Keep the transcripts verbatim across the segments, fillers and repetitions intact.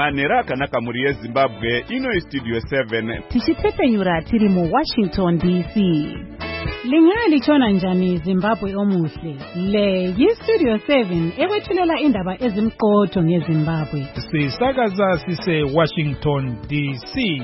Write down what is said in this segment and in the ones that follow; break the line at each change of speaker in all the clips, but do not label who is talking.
Manera Kanaka muri Zimbabwe ino Studio seven.
Tichitepenyura tiri mu Washington D C. Lingali chona njani Zimbabwe omuhle. Le yi Studio seven ekwethulela indaba ezimqotho ngeZimbabwe.
Sisakaza sise Washington D C.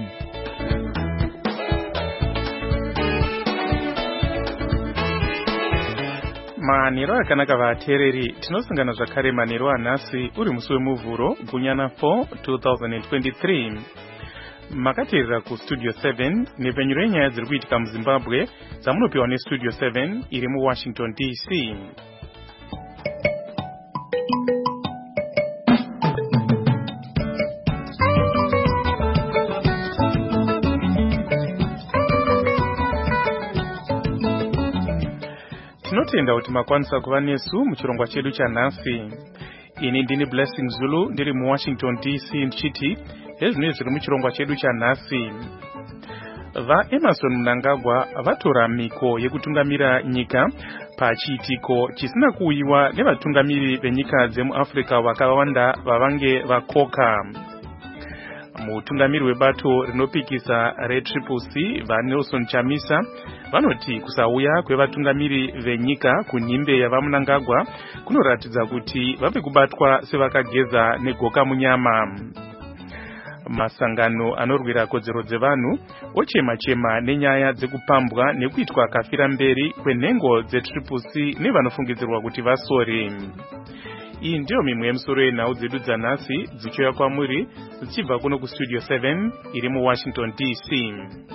Maniro akanaka vatereri tinosangana zvakare maniro anhasi uri musi wemuvhuro gunyana four twenty twenty-three. Makateerera ku Studio seven nepfenyuro yenyaya dziri kuitika muZimbabwe dzamunopiwa neStudio seven iri muWashington D C. Tinotenda kuti makwanisa kuva nesu muchirongwa chedu chanhasi. Ini ndini Blessing Zulu ndiri muWashington D C ndichiti hezvinhu zviri muchirongwa chedu chanhasi. VaEmmerson Mnangagwa vatora miko yekutungamira nyika pachiitiko chisina kuuyiwa nevatungamiri venyika dzemuAfrica vakawanda vavange vakoka. Mutungamiri webato rinopikisa reTriple C vaNelson Chamisa vanoti kusauya kwevatungamiri venyika kunhimbe yavaMnangagwa kunoratidza kuti vave kubatwa sevakageza negoka munyama. Masangano anorwira kodzero dzevanhu ochema-chema nenyaya dzekupambwa nekuitwa kafira mberi kwenhengo dzeTriple C nevanofungidzirwa kuti vasori. Iyi ndiyo mimwe yemusoro yenhau dzedu dzanhasi dzichiuya kwamuri dzichibva kuno kuStudio seven iri muWashington D C.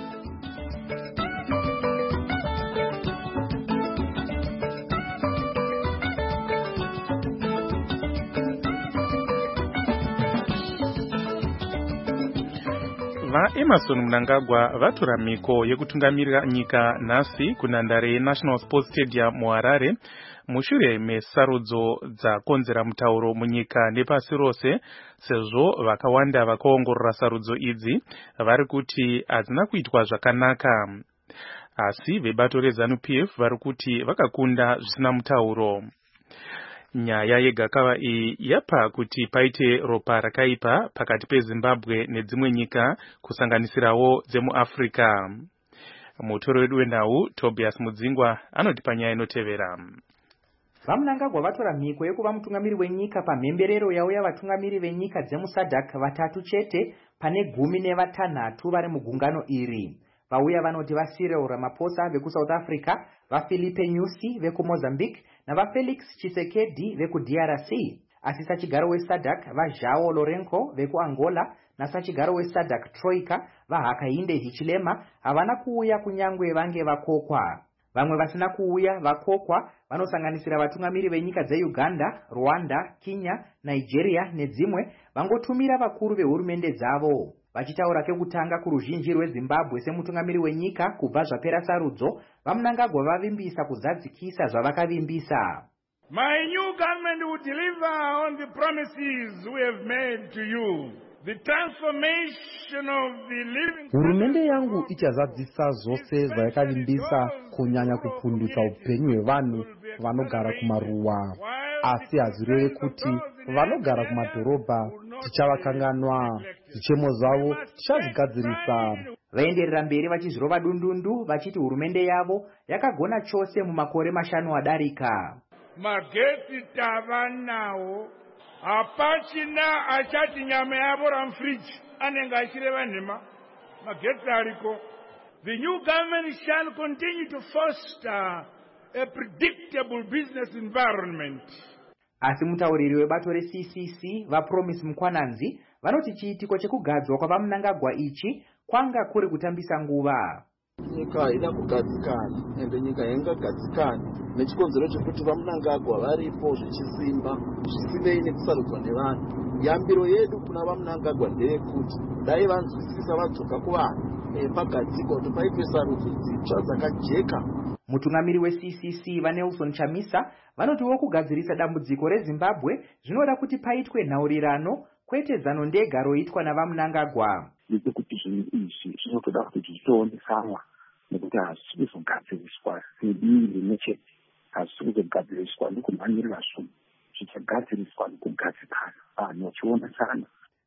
VaEmmerson Mnangagwa vatora miko yekutungamirira nyika nhasi kunhandare yeNational Sports Stadium muHarare mushure mesarudzo dzakonzera mutauro munyika nepasi rose, sezvo vakawanda vakaongorora sarudzo idzi vari kuti hadzina kuitwa zvakanaka. Asi vebato reZANU-P F vari kuti vakakunda zvisina mutauro. Nyaya yegakava iyi yapa kuti paite ropa rakaipa pakati peZimbabwe nedzimwe nyika kusanganisirawo dzemuAfrica. Mutoro wedu wenhau Tobias Mudzingwa anoti panyaya inotevera.
VaMnangagwa vatora mhiko yekuva mutungamiri wenyika pamhemberero yavo yavatungamiri venyika dzemuSADC vatatu chete pane gumi nevatanhatu vari mugungano iri. Vauya vanoti vaCyril Ramaphosa vekuSouth Africa, vaPhilippe Nyusi vekuMozambique navaFelix Tshisekedi vekuD R C. Asi sachigaro weSADC vaJao Lourenco vekuAngola nasachigaro weSADC Troika vaHakainde Hichilema havana kuuya kunyangwe vange vakokwa. Vamwe vasina kuuya vakokwa vanosanganisira vatungamiri venyika dzeUganda, Rwanda, Kenya, Nigeria nedzimwe vangotumira vakuru vehurumende dzavo. Vachitaura kekutanga kuruzhinji rweZimbabwe semutungamiri wenyika kubva zvapera sarudzo, vaMnangagwa vavimbisa kuzadzikisa zvavakavimbisa.
My new government will deliver on the promises we have made to you. The transformation of the living.
Hurumende yangu ichazadzisa zvose zvayakavimbisa, kunyanya kupundutsa upenyu hwevanhu vanogara kumaruwa. Asi hazvirevi kuti vanogara kumadhorobha tichavakanganwa. Zvichemo zvavo tichazvigadzirisa.
Vaenderera mberi vachizvirova dundundu vachiti hurumende yavo yakagona chose mumakore mashanu adarika.
Magetsi tava nawo, hapachina achati nyama yavo ramfriji anenge achireva nhema. Magetsi ariko. The new government shall continue to foster a predictable business environment.
Asi mutauriri webato reC C C vaPromise Mkwananzi vanoti chiitiko chekugadzwa kwavaMnangagwa ichi kwanga kuri kutambisa nguva.
Nyika haina kugadzikana, ende nyika haingagadzikani nechikonzero chekuti vaMnangagwa varipo zvichisimba zvisinei nekusarudzwa nevanhu. Yambiro yedu kuna vaMnangagwa ndeyekuti dai vanzwisisa vadzoka kuvanhu pagadzikwa kuti paitwe sarudzo dzitsva dzakajeka.
Mutungamiri weC C C vaNelson Chamisa vanoti wokugadzirisa dambudziko reZimbabwe zvinoda kuti paitwe nhaurirano kwete zano ndega roitwa navaMnangagwa.
Kuti zvinhu izvi zvinotoda kuti zvitoonekanwa nekuti hazvisi kuzogadziriswa sedii rimwechete, hazvisi kuzogadziriswa nekumhanyirira zvunhu, zvichagadziriswa nekugadzikana vanhu vachionesana.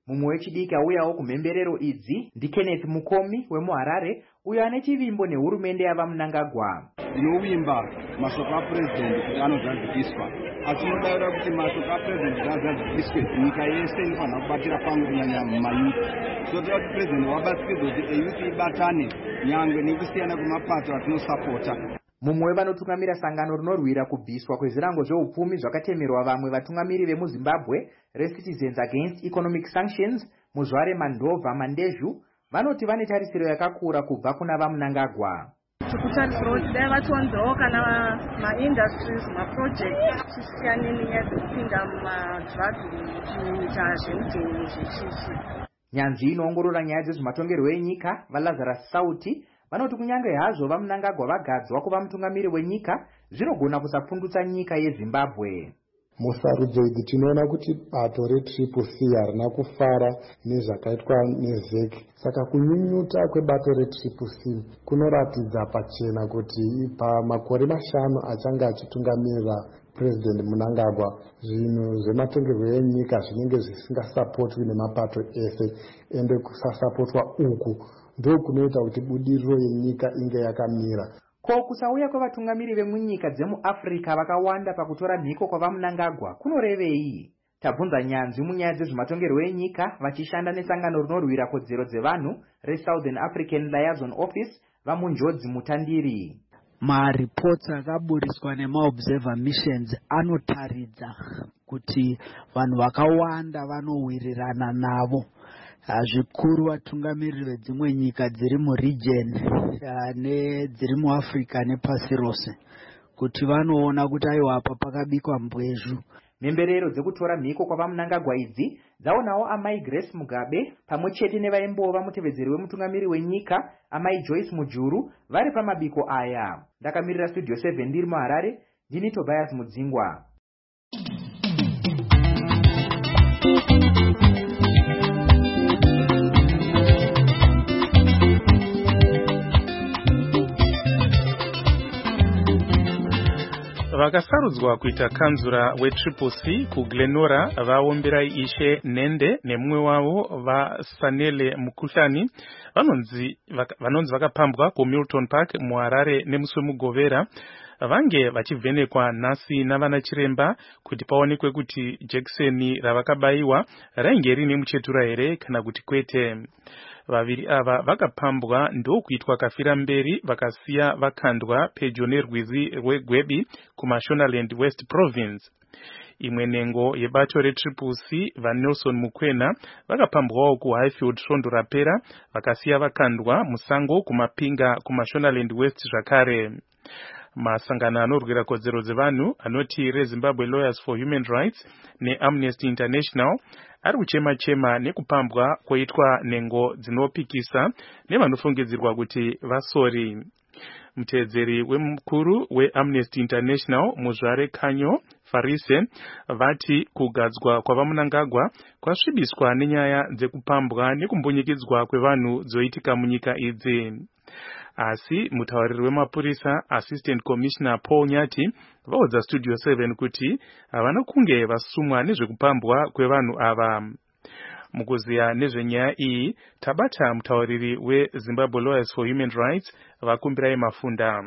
Mumwe wechidiki auyawo kumhemberero idzi ndiKenneth Mukomi wemuHarare, uyo ane chivimbo nehurumende yavaMnangagwa.
Ndovimba mashoko apurezidendi kuti anozadzikiswa, asi tinodaira kuti mashoko apurezidendi azadzikiswe nyika yese inofanira kubatira pamwe kunyanya mumayuthi. So toda kuti purezidendi wabatsiridza kuti eyuthi ibatane nyangwe nekusiyana kwemapato atinosapota.
Mumwe wevanotungamira sangano rinorwira kubviswa kwezvirango zveupfumi zvakatemerwa vamwe vatungamiri vemuZimbabwe reCitizens Against Economic Sanctions, Muzvare Mandova Mandezhu, vanoti vane tarisiro yakakura kubva kuna vaMnangagwa.
Tikutarisira kuti dai vatonzawo kana maindustries maproject chisiyanini nyaya dzekupinda mumadrugs kuita zveupenyu zvechichi.
Nyanzvi inoongorora nyaya dzezvematongerwo enyika vaLazarus Sauti vanoti kunyange hazvo vaMnangagwa vagadzwa kuva mutungamiri wenyika, zvinogona kusapfundutsa nyika yeZimbabwe.
Musarudzo idzi tinoona kuti bato retriple C harina kufara nezvakaitwa neZEC. Saka kunyunyuta kwebato retriple C kunoratidza pachena kuti pamakore mashanu achanga achitungamirira President Mnangagwa, zvinhu zvematongerwo enyika zvinenge zvisingasapotwi nemapato ese, ende kusasapotwa uku ndo kunoita kuti budiriro yenyika inge yakamira.
Ko kusauya kwavatungamiri vemunyika dzemuAfrica vakawanda pakutora mhiko kwavaMnangagwa kunorevei? Tabvunza nyanzvi munyaya dzezvematongerwo enyika vachishanda nesangano rinorwira kodzero dzevanhu reSouthern African Liaison Office vaMunjodzi Mutandiri.
Maripots akaburiswa nemaobserver missions anotaridza kuti vanhu vakawanda vanowirirana navo, zvikuru vatungamiriri vedzimwe nyika dziri muregion nedziri muAfrica nepasi rose, kuti vanoona kuti aiwa apa pakabikwa mbwezhu.
Mhemberero dzekutora mhiko kwavaMnangagwa idzi dzaonawo amai Grace Mugabe pamwe chete nevaimbova mutevedzeri wemutungamiri wenyika amai Joyce Mujuru vari pamabiko aya. Ndakamirira Studio seven ndiri muHarare, ndini Tobias Mudzingwa.
Vakasarudzwa kuita kanzura weTriple C kuGlenora vaomberai Ishe Nende nemumwe wavo vaSanele Mukuhlani vanonzi vanonzi vakapambwa kuMilton Park muHarare nemusi weMugovera, vange vachivhenekwa nhasi navana chiremba kuti paonekwe kuti jekiseni ravakabayiwa rainge rine muchetura here kana kuti kwete. Vaviri ava vakapambwa ndokuitwa kafira mberi vakasiya vakandwa pedyo nerwizi rweGwebi kuMashonaland West Province. Imwe nengo yebato reTriple C vaNelson Mukwena vakapambwawo kuHighfield Svondo rapera vakasiya vakandwa musango kumapinga kuMashonaland West zvakare. Masangano anorwira kodzero dzevanhu anoti reZimbabwe Lawyers for Human Rights neAmnesty International ari kuchema chema nekupambwa kwoitwa nengo dzinopikisa nevanofungidzirwa kuti vasori. Mutedzeri wemukuru weAmnesty International Muzvare Kanyo Farise vati kugadzwa kwavaMnangagwa kwasvibiswa nenyaya dzekupambwa nekumbunyikidzwa kwevanhu dzoitika munyika idzi. Asi mutauriri wemapurisa Assistant Commissioner Paul Nyati vaudza Studio seven kuti havana kunge vasumwa nezvekupambwa kwevanhu ava. Mukuziya nezvenyaya iyi tabata mutauriri weZimbabwe Lawyers for Human Rights Vakumbirai Mafunda.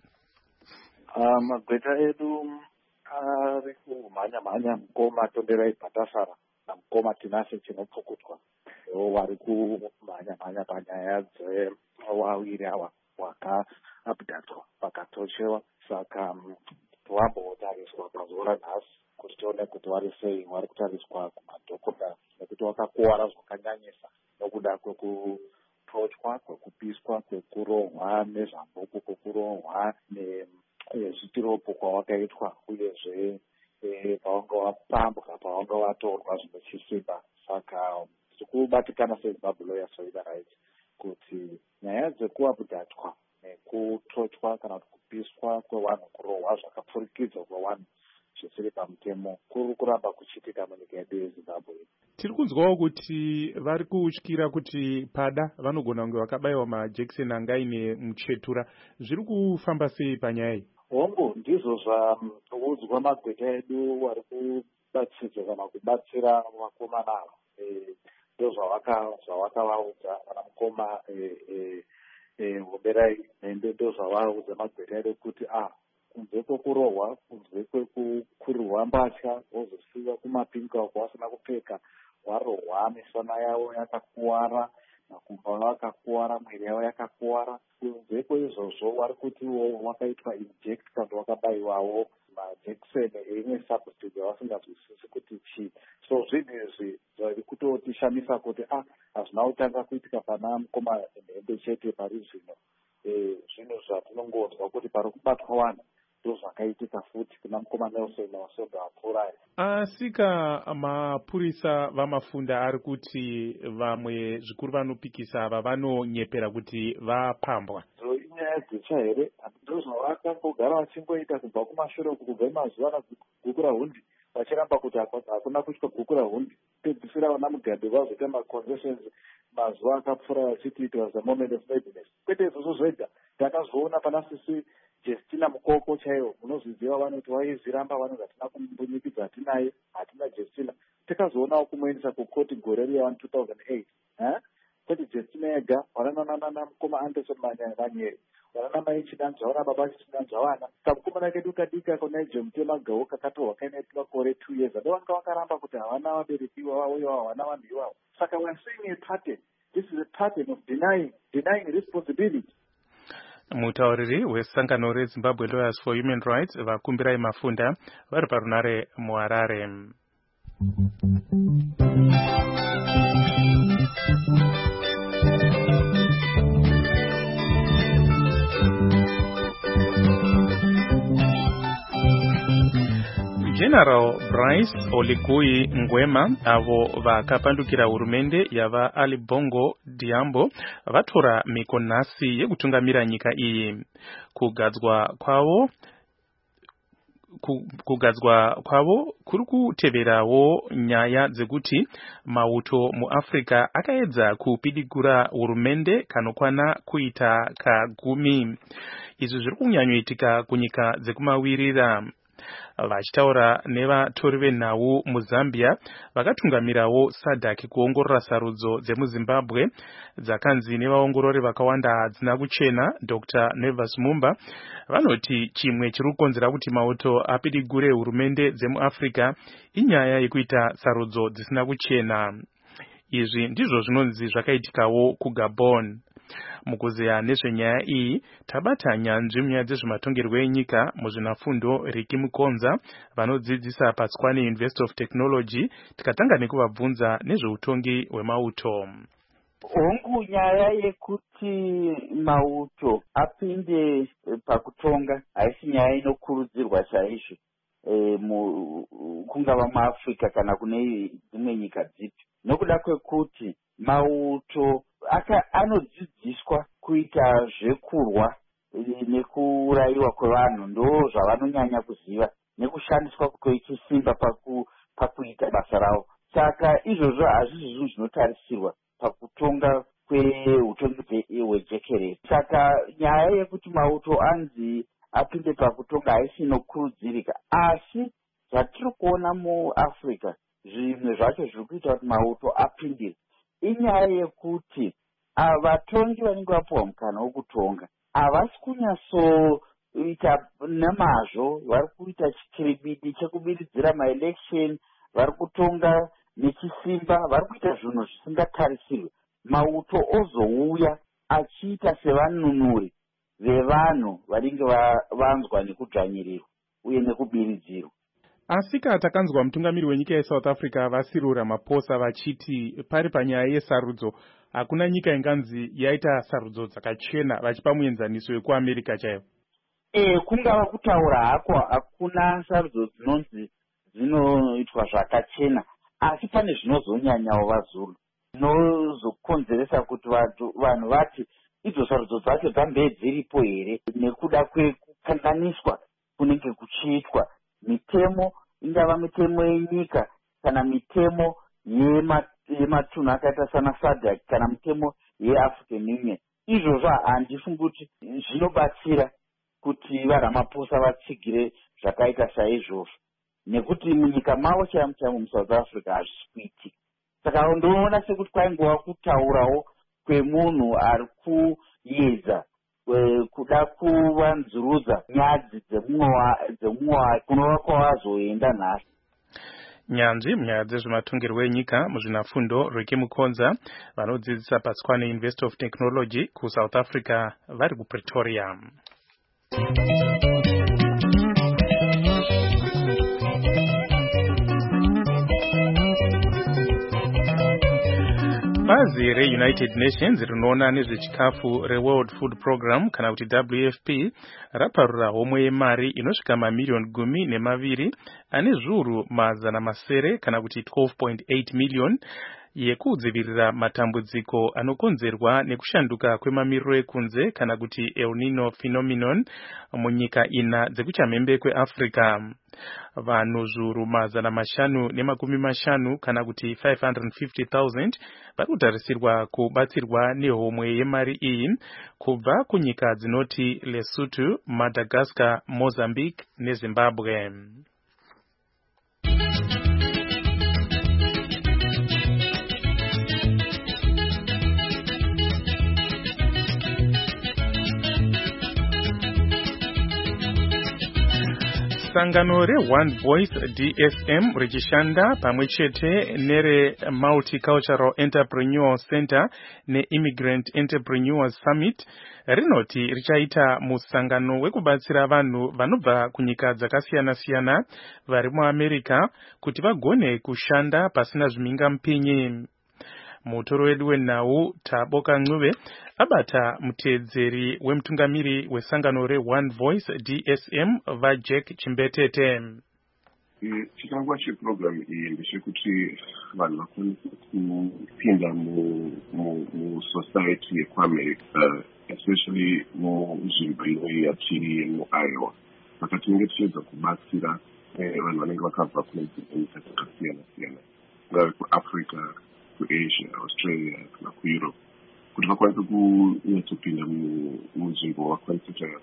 Uh, magweta edu ari kumhanya mhanya mukoma Tonderai Bhatasara namukoma Tinashe Chinopfukutwa ivo vari kumhanya mhanya panyaya dzevaviri ava vakaabhudatwa vakatochewa. Saka vambotariswa pazuva ranhasi kuti tione kuti vari sei. Vari kutariswa kumadhokodha nekuti vakakuwara zvakanyanyisa nokuda kwekutochwa, kwekupiswa, kwekurohwa nezvambuku, kwekurohwa nezvitiropo kwavakaitwa, uyezve pavanga vapambwa, pavanga vatorwa zvine chisimba. Saka tiri kubatikana seZimbabwe Lawyers for Human Rights kuti nyaya dzekuabhudatwa nekutochwa kana kuti kupiswa kwevanhu, kurohwa zvakapfurikidzwa kwevanhu zvisiri pamutemo kuri kuramba kuchitika munyika yedu yeZimbabwe.
Tiri kunzwawo kuti vari kutyira kuti pada vanogona kunge vakabayiwa majekiseni angaine muchetura. Zviri kufamba sei panyaya iyi?
Hongu ndizvo zvaudzwa magweta edu vari kubatsira kana kubatsira vakomana ava.
ndo zvawakavaudza vana mukoma Hoberai Nhende, ndo zvavaudza magwere edu kuti ah kunze kwekurohwa, kunze kwekukurirwa mbatya wozosiwa kumapinga uko wasina kupfeka, warohwa, misana yavo yakakuwara, makumbo avo akakuwara, mwiri yavo yakakuwara. Kunze kweizvozvo wari kuti wakaitwa inject kana wakabayiwawo majekiseni eimwe substance yavasingazwisisi kuti chii. So zvinhu izvi zviri kutotishamisa kuti ah hazvina kutanga kuitika pana mukoma Nhende chete pari zvino. Zvinhu zvatinongonzwa kuti pari kubatwa vanhu ndozvakaitika futi kuna mukoma Nelson Masondo apfuura.
Asika mapurisa vamafunda ari kuti vamwe zvikuru vanopikisa ava vanonyepera kuti vapambwa.
So inyaya dzitsva here, ndozvavakangogara vachingoita kubva kumashure uku kubva mazuva guku rahundi vachiramba kuti hakuna kuitwa guku rahundi. Pedzisira vana Mugabe vazoita maconcessions mazuva akapfuura vachiti it was a moment of madness. Kwete izvozvo zvega, takazoona pana sisi Justina Mukoko chaiwo, munozviziva vanoti waiziramba vanhu vatina kumbunyikidza hatinaye, hatina Justina. Takazoonawo kumuendesa kukoti gore riya wa two thousand eight. Ha? Kwete Justina yega, wanana mukoma Anderson Manyeri, wanana mai Chidanzwa, wana baba Chidanzwa wana. Kamukomana kedu kadika kona Jomtema Gawo kakatorwa kainaitwa makore two years. Ndo vanga vakaramba kuti havana vaberekiwa vavo iwavo, havana vanhu ivavo. Saka we are seeing a pattern. This is a pattern of denying, denying responsibility.
Mutauriri wesangano reZimbabwe Lawyers for Human Rights vakumbirai Mafunda vari parunare muHarare. General Bryce Oligui Nguema avo vakapandukira hurumende yava Ali Bongo Diambo vatora mikonasi yekutungamira nyika iyi. Kugadzwa kwavo kugadzwa kwavo kuri kuteverawo nyaya dzekuti mauto muAfrica akaedza kupidigura hurumende kanokwana kuita kagumi. Izvi zviri kunyanyoitika kunyika dzekumawirira. Vachitaura nevatori venhau muZambia vakatungamirawo SADC kuongorora sarudzo dzemuZimbabwe dzakanzi nevaongorori vakawanda hadzina kuchena. Doctor Nevers Mumba vanoti chimwe chiri kukonzera kuti mauto apidigure hurumende dzemuAfrica inyaya yekuita sarudzo dzisina kuchena. Izvi ndizvo zvinonzi zvakaitikawo kuGabon. Mukuzeya nezvenyaya iyi tabata nyanzvi munyaya dzezvematongerwo enyika muzvinafundo Riki Mukonza vanodzidzisa paTswane University of Technology, tikatanga nekuvabvunza nezveutongi hwemauto.
Hongu nyaya yekuti mauto apinde pakutonga haisi nyaya inokurudzirwa chaizvo e, kungava muAfrica kana kune dzimwe nyika dzipi, nokuda kwekuti mauto aka anodzidziswa kuita zvekurwa nekurayiwa kwevanhu, ndo zvavanonyanya kuziva, nekushandiswa kwechisimba paku, pakuita basa ravo. Saka izvozvo hazvisi zvinhu zvinotarisirwa pakutonga kweutongi hwejekerere. Saka nyaya yekuti mauto anzi apinde pakutonga haisi inokurudzirika, asi zvatiri kuona muAfrica zvimwe zvacho zviri kuita kuti mauto apindire inyaya yekuti vatongi vanenge vapuwa mukana wokutonga havasi kunyatsoita nemazvo, vari kuita chikiribidi chekubiridzira maelection, vari kutonga nechisimba, vari kuita zvinhu zvisingatarisirwe. Mauto ozouya achiita sevanunuri vevanhu vanenge vanzwa nekudzvanyirirwa uye nekubiridzirwa.
Asika takanzwa mutungamiri wenyika yeSouth Africa Cyril Ramaphosa vachiti pari panyaya yesarudzo hakuna nyika inganzi yaita sarudzo dzakachena, vachipa muenzaniso wekuAmerica chaivo.
Eh, kungava kutaura hako hakuna sarudzo dzinonzi dzinoitwa zvakachena, asi pane zvinozonyanyawo vaZulu zvinozokonzeresa kuti vanhu vati idzo sarudzo dzacho dzambe dziripo here, nekuda kwekukanganiswa kunenge kuchiitwa mitemo, ingava mitemo yenyika kana mitemo yematunhu akaita sana SADC kana mitemo yeAfrican Union. Izvozvo handifungi kuti zvinobatsira kuti vaRamaphosa vatsigire zvakaita saizvozvo, nekuti munyika mavo chaimo chaimo muSouth Africa hazvisi kuitika. saka ndoona sekuti kwaingova kutaurawo kwemunhu ari kuedza kuda kuvanzurudza nyadzi dzemumwe wake kunova kwavazoenda nhasi.
Nyanzvi munyaya dzezvematungirwo enyika muzvinafundo Ricky Mukonza vanodzidzisa paTswane University of Technology kuSouth Africa vari kuPretoria. Bazi reUnited Nations rinoona nezvechikafu reWorld Food Program kana kuti W F P raparura homwe yemari inosvika mamiliyoni gumi nemaviri ane zviuru mazana masere kana kuti twelve point eight million yekudzivirira matambudziko anokonzerwa nekushanduka kwemamiriro ekunze kana kuti El Nino phenomenon munyika ina dzekuchamhembe kweAfrica. Vanhu zviuru mazana mashanu nemakumi mashanu kana kuti five hundred fifty thousand vari kutarisirwa kubatsirwa nehomwe yemari iyi kubva kunyika dzinoti Lesotho, Madagascar, Mozambique neZimbabwe. Sangano reOne Voice D S M richishanda pamwe chete nere Multicultural Entrepreneur Center neImmigrant Entrepreneurs Summit rinoti richaita musangano wekubatsira vanhu vanobva kunyika dzakasiyana-siyana vari muAmerica kuti vagone kushanda pasina zvimhingamupinyi. Mutoro wedu wenhau Taboka Ncube abata muteedzeri wemutungamiri wesangano reOne Voice D S M vaJack Chimbetete.
Chitangwa cheprogramu iyi ndechekuti vanhu vakwanise kupinda musociety yekuAmerica, especially munzvimbo inoyi yatiri muIowa. Saka tinenge tichiedza kubatsira vanhu vanenge vakabva kune nyika dzakasiyana-siyana, kungave kuAfrica, kuAsia, Australia kana kuEurope, kuti vakwanise kunyatsopinda munzvimbo vakwanise kuita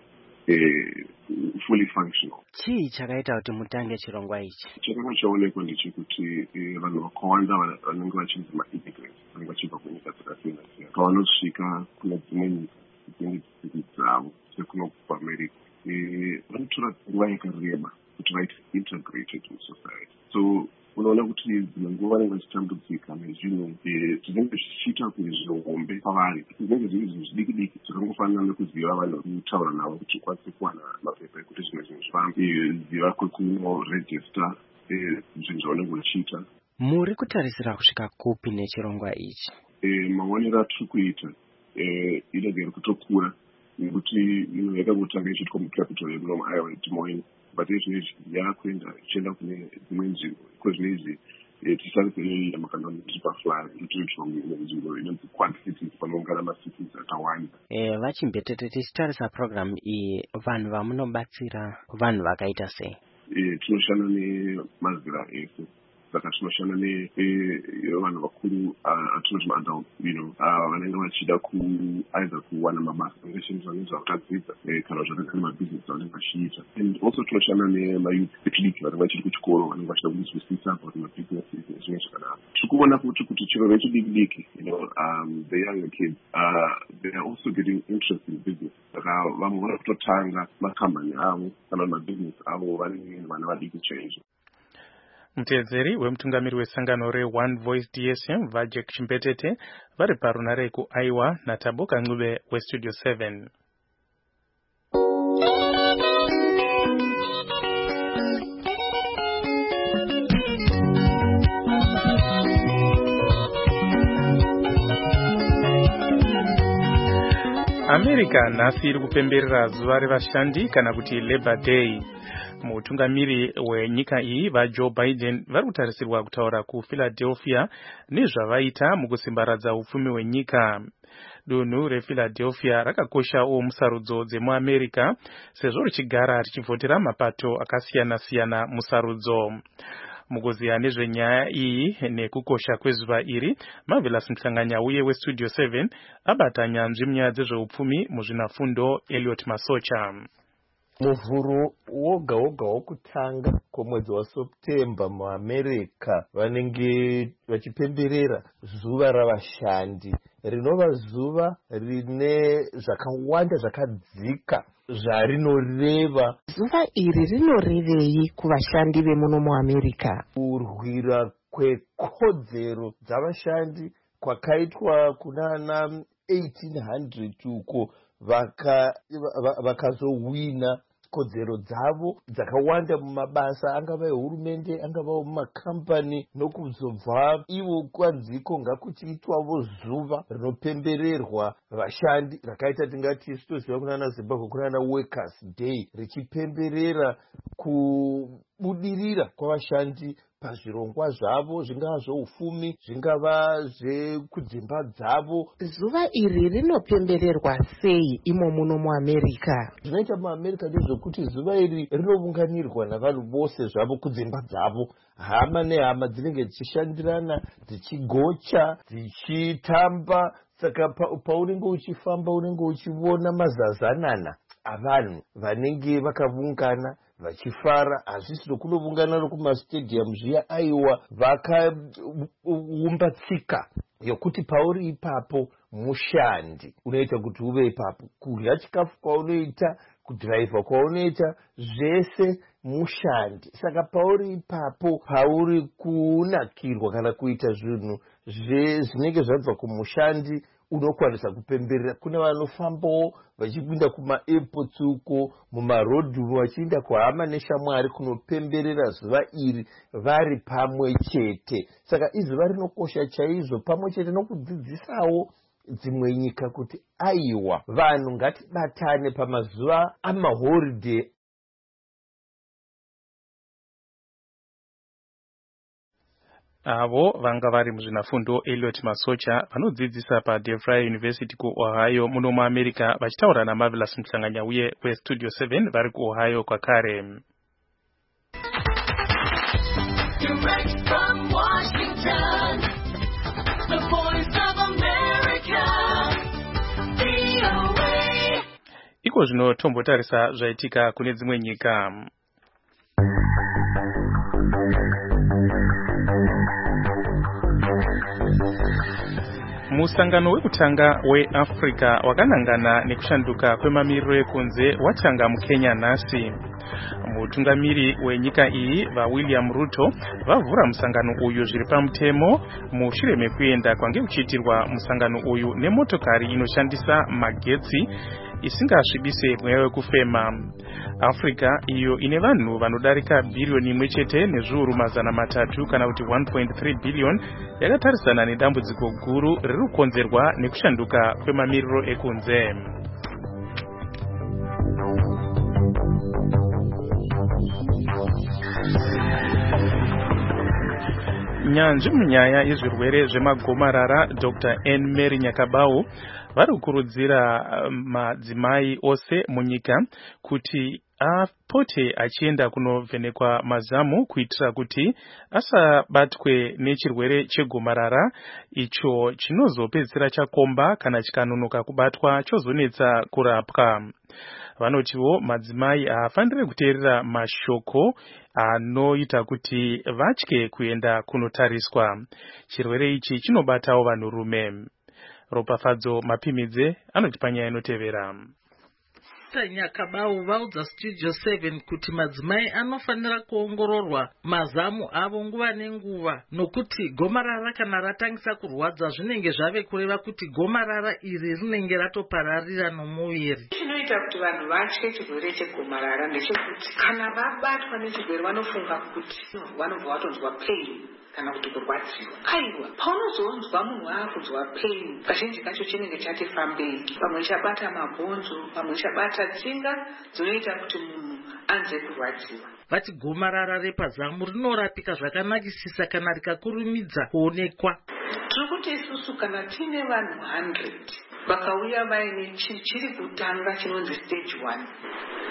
fully functional.
Chii chakaita kuti mutange chirongwa ichi?
Chakanga chaonekwa ndechekuti vanhu vakawanda vanenge vachinzi ma-immigrants vanenge vachibva kunyika dzakasiyana-siyana pavanosvika kuna dzimwe nyika dzinenge dzisiri dzavo sekuno kuAmerica vanotora nguva yakareba kuti vaite integrated musociety. So unoona kuti dzimwe nguva vanenge vachitambudzika nezvinhu zvinenge zvichiita kuti zvihombe pavari, zvinenge zviri zvinhu zvidiki-diki zvakangofanana nekuziva vanhu vari kutaura navo kuti ukwanise kuwana mapepa ekuti zvimwe zvinhu zvifambe, ziva kwekunorejista zvinhu zvaunenge uchiita.
Muri kutarisira kusvika kupi nechirongwa ichi?
Maonero atiri kuita inenge iri kutokura nekuti yakangotanga ichiitwa mucapital yemuno muIowa Des Moines, but izvinezvi yakuenda ichienda kune dzimwe nzvimbo. Kwezvinezvi tichitarisa yamakanda kuti pafly itoitwa nzvimbo inonzi Quad Cities panoungana macities akawanda.
VaChimbetete, tichitarisa programu iyi vanhu vamunobatsira vanhu vakaita sei?
Tinoshanda nemazera ese. Saka tinoshanda nevanhu vakuru atinoti maadult, you know, vanenge vachida kuaidha kuwana mabasa angashandiswa nezvavakadzidza kana zvakaita nemabhizinesi avanenge vachiita. And also tinoshanda nemayouth echidiki vanenge vachiri kuchikoro vanenge vachida kuzwisisa kuti mabhizinesi nezvimwe zvakadaro. Tiri kuona kuti kuti chiro vechidiki-diki, you know, um, the younger kids, uh, they are also getting interest in business. Saka vamwe vari kutotanga makambani avo kana mabhizinesi avo vari vana vadiki chaizvo.
Muteedzeri wemutungamiri wesangano reOne Voice D S M vaJack Chimbetete vari parunare kuIowa naTaboka Ncube weStudio seven. America nhasi iri kupemberera zuva revashandi kana kuti Labor Day. Mutungamiri wenyika iyi vaJoe Biden vari kutarisirwa kutaura kuPhiladelphia nezvavaita mukusimbaradza upfumi hwenyika. Dunhu rePhiladelphia rakakoshawo musarudzo dzemuAmerica sezvo richigara richivhotera mapato akasiyana-siyana musarudzo. Mukuziya nezvenyaya iyi nekukosha kwezuva iri, Marvelous Mhlanganyauye weStudio seven abata nyanzvi munyaya dzezveupfumi muzvinafundo Elliot Masocha.
muvhuro woga woga wokutanga kwemwedzi waSeptember muAmerica vanenge vachipemberera zuva ravashandi, rinova zuva rine zvakawanda zvakadzika zvarinoreva.
Zuva iri rinorevei kuvashandi vemuno muAmerica?
Kurwira kwekodzero dzavashandi kwakaitwa kunana eighteen hundred uko vakazowina vaka kodzero dzavo dzakawanda mumabasa, angava ehurumende, angava mumakambani, nokuzobva ivo kwanziko ngakuchiitwavo zuva rinopembererwa vashandi rakaita tingati sitoziva kunana Zimbabwe kunana Workers Day, richipemberera kubudirira kwavashandi pazvirongwa zvavo, zvingava zveufumi, zvingava zvekudzimba dzavo.
Zuva iri rinopembererwa sei imo muno muAmerica?
Zvinoita muAmerica ndezvekuti zuva iri rinounganirwa navanhu vose zvavo kudzimba dzavo, hama nehama dzinenge dzichishandirana, dzichigocha, dzichitamba. Saka paunenge uchifamba unenge uchiona mazazanana avanhu vanenge vakaungana vachifara. Hazvisi nokunoungana nokumastadium zviya, aiwa vakaumba tsika yokuti pauri ipapo mushandi, unoita kuti uve ipapo. Kurya chikafu kwaunoita, kudhiraivha kwaunoita, zvese mushandi. Saka pauri ipapo, pauri kunakirwa kana kuita zvinhu zvinenge zvabva kumushandi, unokwanisa kupemberera. Kuna vanofambawo vachipinda kuma-airports uko, mumarodhu vachienda kuhama neshamwari kunopemberera zuva iri vari pamwe chete. Saka izuva rinokosha chaizvo, pamwe chete nokudzidzisawo dzimwe nyika kuti aiwa vanhu ngatibatane pamazuva amaholiday.
Avo vanga vari muzvinafundo Elliot Masocha vanodzidzisa paDeVry University kuOhio muno muAmerica, vachitaura naMarvelous Mhlanganya uye weStudio seven vari kuOhio kwakare. Direct from Washington, the voice of America, V O A. Iko zvino tombotarisa zvaitika kune dzimwe nyika. Musangano wekutanga weAfrica wakanangana nekushanduka kwemamiriro ekunze watanga muKenya nhasi. Mutungamiri wenyika iyi vaWilliam Ruto vavhura musangano uyu zviri pamutemo mushure mekuenda kwange kuchiitirwa musangano uyu nemotokari inoshandisa magetsi isingasvibise mweya wekufema. Africa iyo ine vanhu vanodarika bhiriyoni imwe chete nezviuru mazana matatu kana kuti one point three billion yakatarisana nedambudziko guru riri kukonzerwa nekushanduka kwemamiriro ekunze. Nyanzvi munyaya yezvirwere zvemagomarara Doctor Anne Mary Nyakabau vari kukurudzira madzimai ose munyika kuti apote achienda kunovhenekwa mazamu kuitira kuti asabatwe nechirwere chegomarara icho chinozopedzisira chakomba kana chikanonoka kubatwa chozonetsa kurapwa. Vanotiwo madzimai haafaniri kuteerera mashoko anoita kuti vatye kuenda kunotariswa. Chirwere ichi chinobatawo vanhurume. Ropafadzo Mapimidze anoti panyaya inotevera.
Nyakabau vaudza Studio seven kuti madzimai anofanira kuongororwa mazamu avo nguva nenguva, nokuti gomarara kana ratangisa kurwadza zvinenge zvave kureva kuti gomarara iri rinenge ratopararira nomuviri.
Zvinoita kuti vanhu vatye chirwere chegomarara ndechekuti kana vabatwa nechirwere vanofunga kuti vanobva vatonzwa pain kana kuti kurwadziwa. Aiwa, paunozonzwa munhu waakunzwa pain, kazhinji kacho chinenge chati fambei. Pamwe chabata mabhonzo, pamwe chabata tsinga, dzinoita kuti munhu anze kurwadziwa.
Vati gomarara repazamu rinorapika zvakanakisisa kana rikakurumidza kuonekwa.
Tiri kuti isusu kana tine vanhu one hundred vakauya vaine chiri kutanga chinonzi stage one,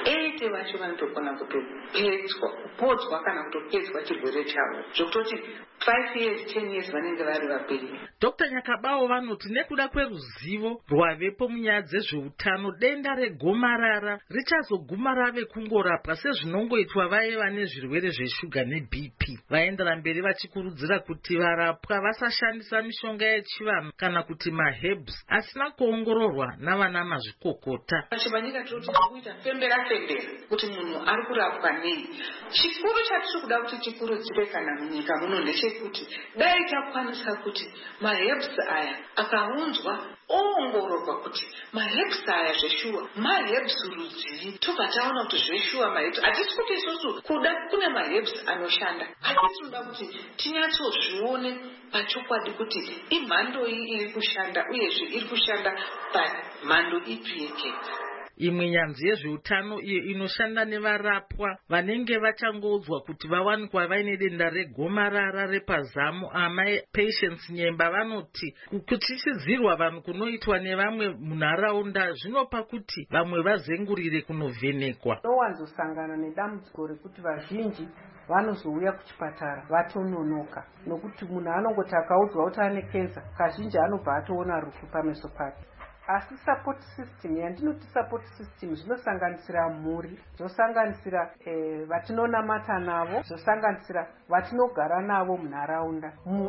eighty vacho vanotogona kutopedzwa kupodzwa kana kutopedzwa chirwere chavo zvokutoti five years ten years vanenge vari vaperi.
Dr Nyakabao vanoti nekuda kweruzivo rwavepo munyaya dzezveutano denda regomarara richazoguma rave kungorapwa sezvinongoitwa vaiva nezvirwere zveshuga neB P. Vaendera mberi vachikurudzira kuti varapwa vasashandisa mishonga yechivanhu kana kuti maherbs asina kuongororwa navana mazvikokota.
Pachimanyika tinoti kuita fembera fembera kuti munhu ari kurapwa nei. Chikuru chatiri kuda kuti tikurudzire kana munyika muno ndechekuti dai takwanisa kuti maherbs aya akaunzwa oongororwa kuti maherbs aya zveshuwa maherbs rudzii, tobva taona kuti zveshuwa maherbs hatisi kuti isusu kuda kune maherbs anoshanda, asi tinoda kuti tinyatsozvione pachokwadi kuti imhando iyi iri kushanda uyezve iri kushanda pamhando ipi yekega.
Imwe nyanzi yezveutano iyo inoshanda nevarapwa vanenge vachangodzwa kuti vawanikwa vaine denda regomarara repazamu amai Patience Nyemba vanoti kuchichidzirwa vanhu kunoitwa nevamwe munharaunda zvinopa kuti vamwe vazengurire kunovhenekwa.
Towanzosangana nedambudziko rekuti vazhinji vanozouya kuchipatara vatononoka nokuti munhu anongoti akaudzwa kuti ane kenza kazhinji anobva atoona rufu pameso pake. Asi support system yandinoti support system zvinosanganisira mhuri, zvosanganisira eh, vatinonamata navo, zvosanganisira vatinogara navo munharaunda.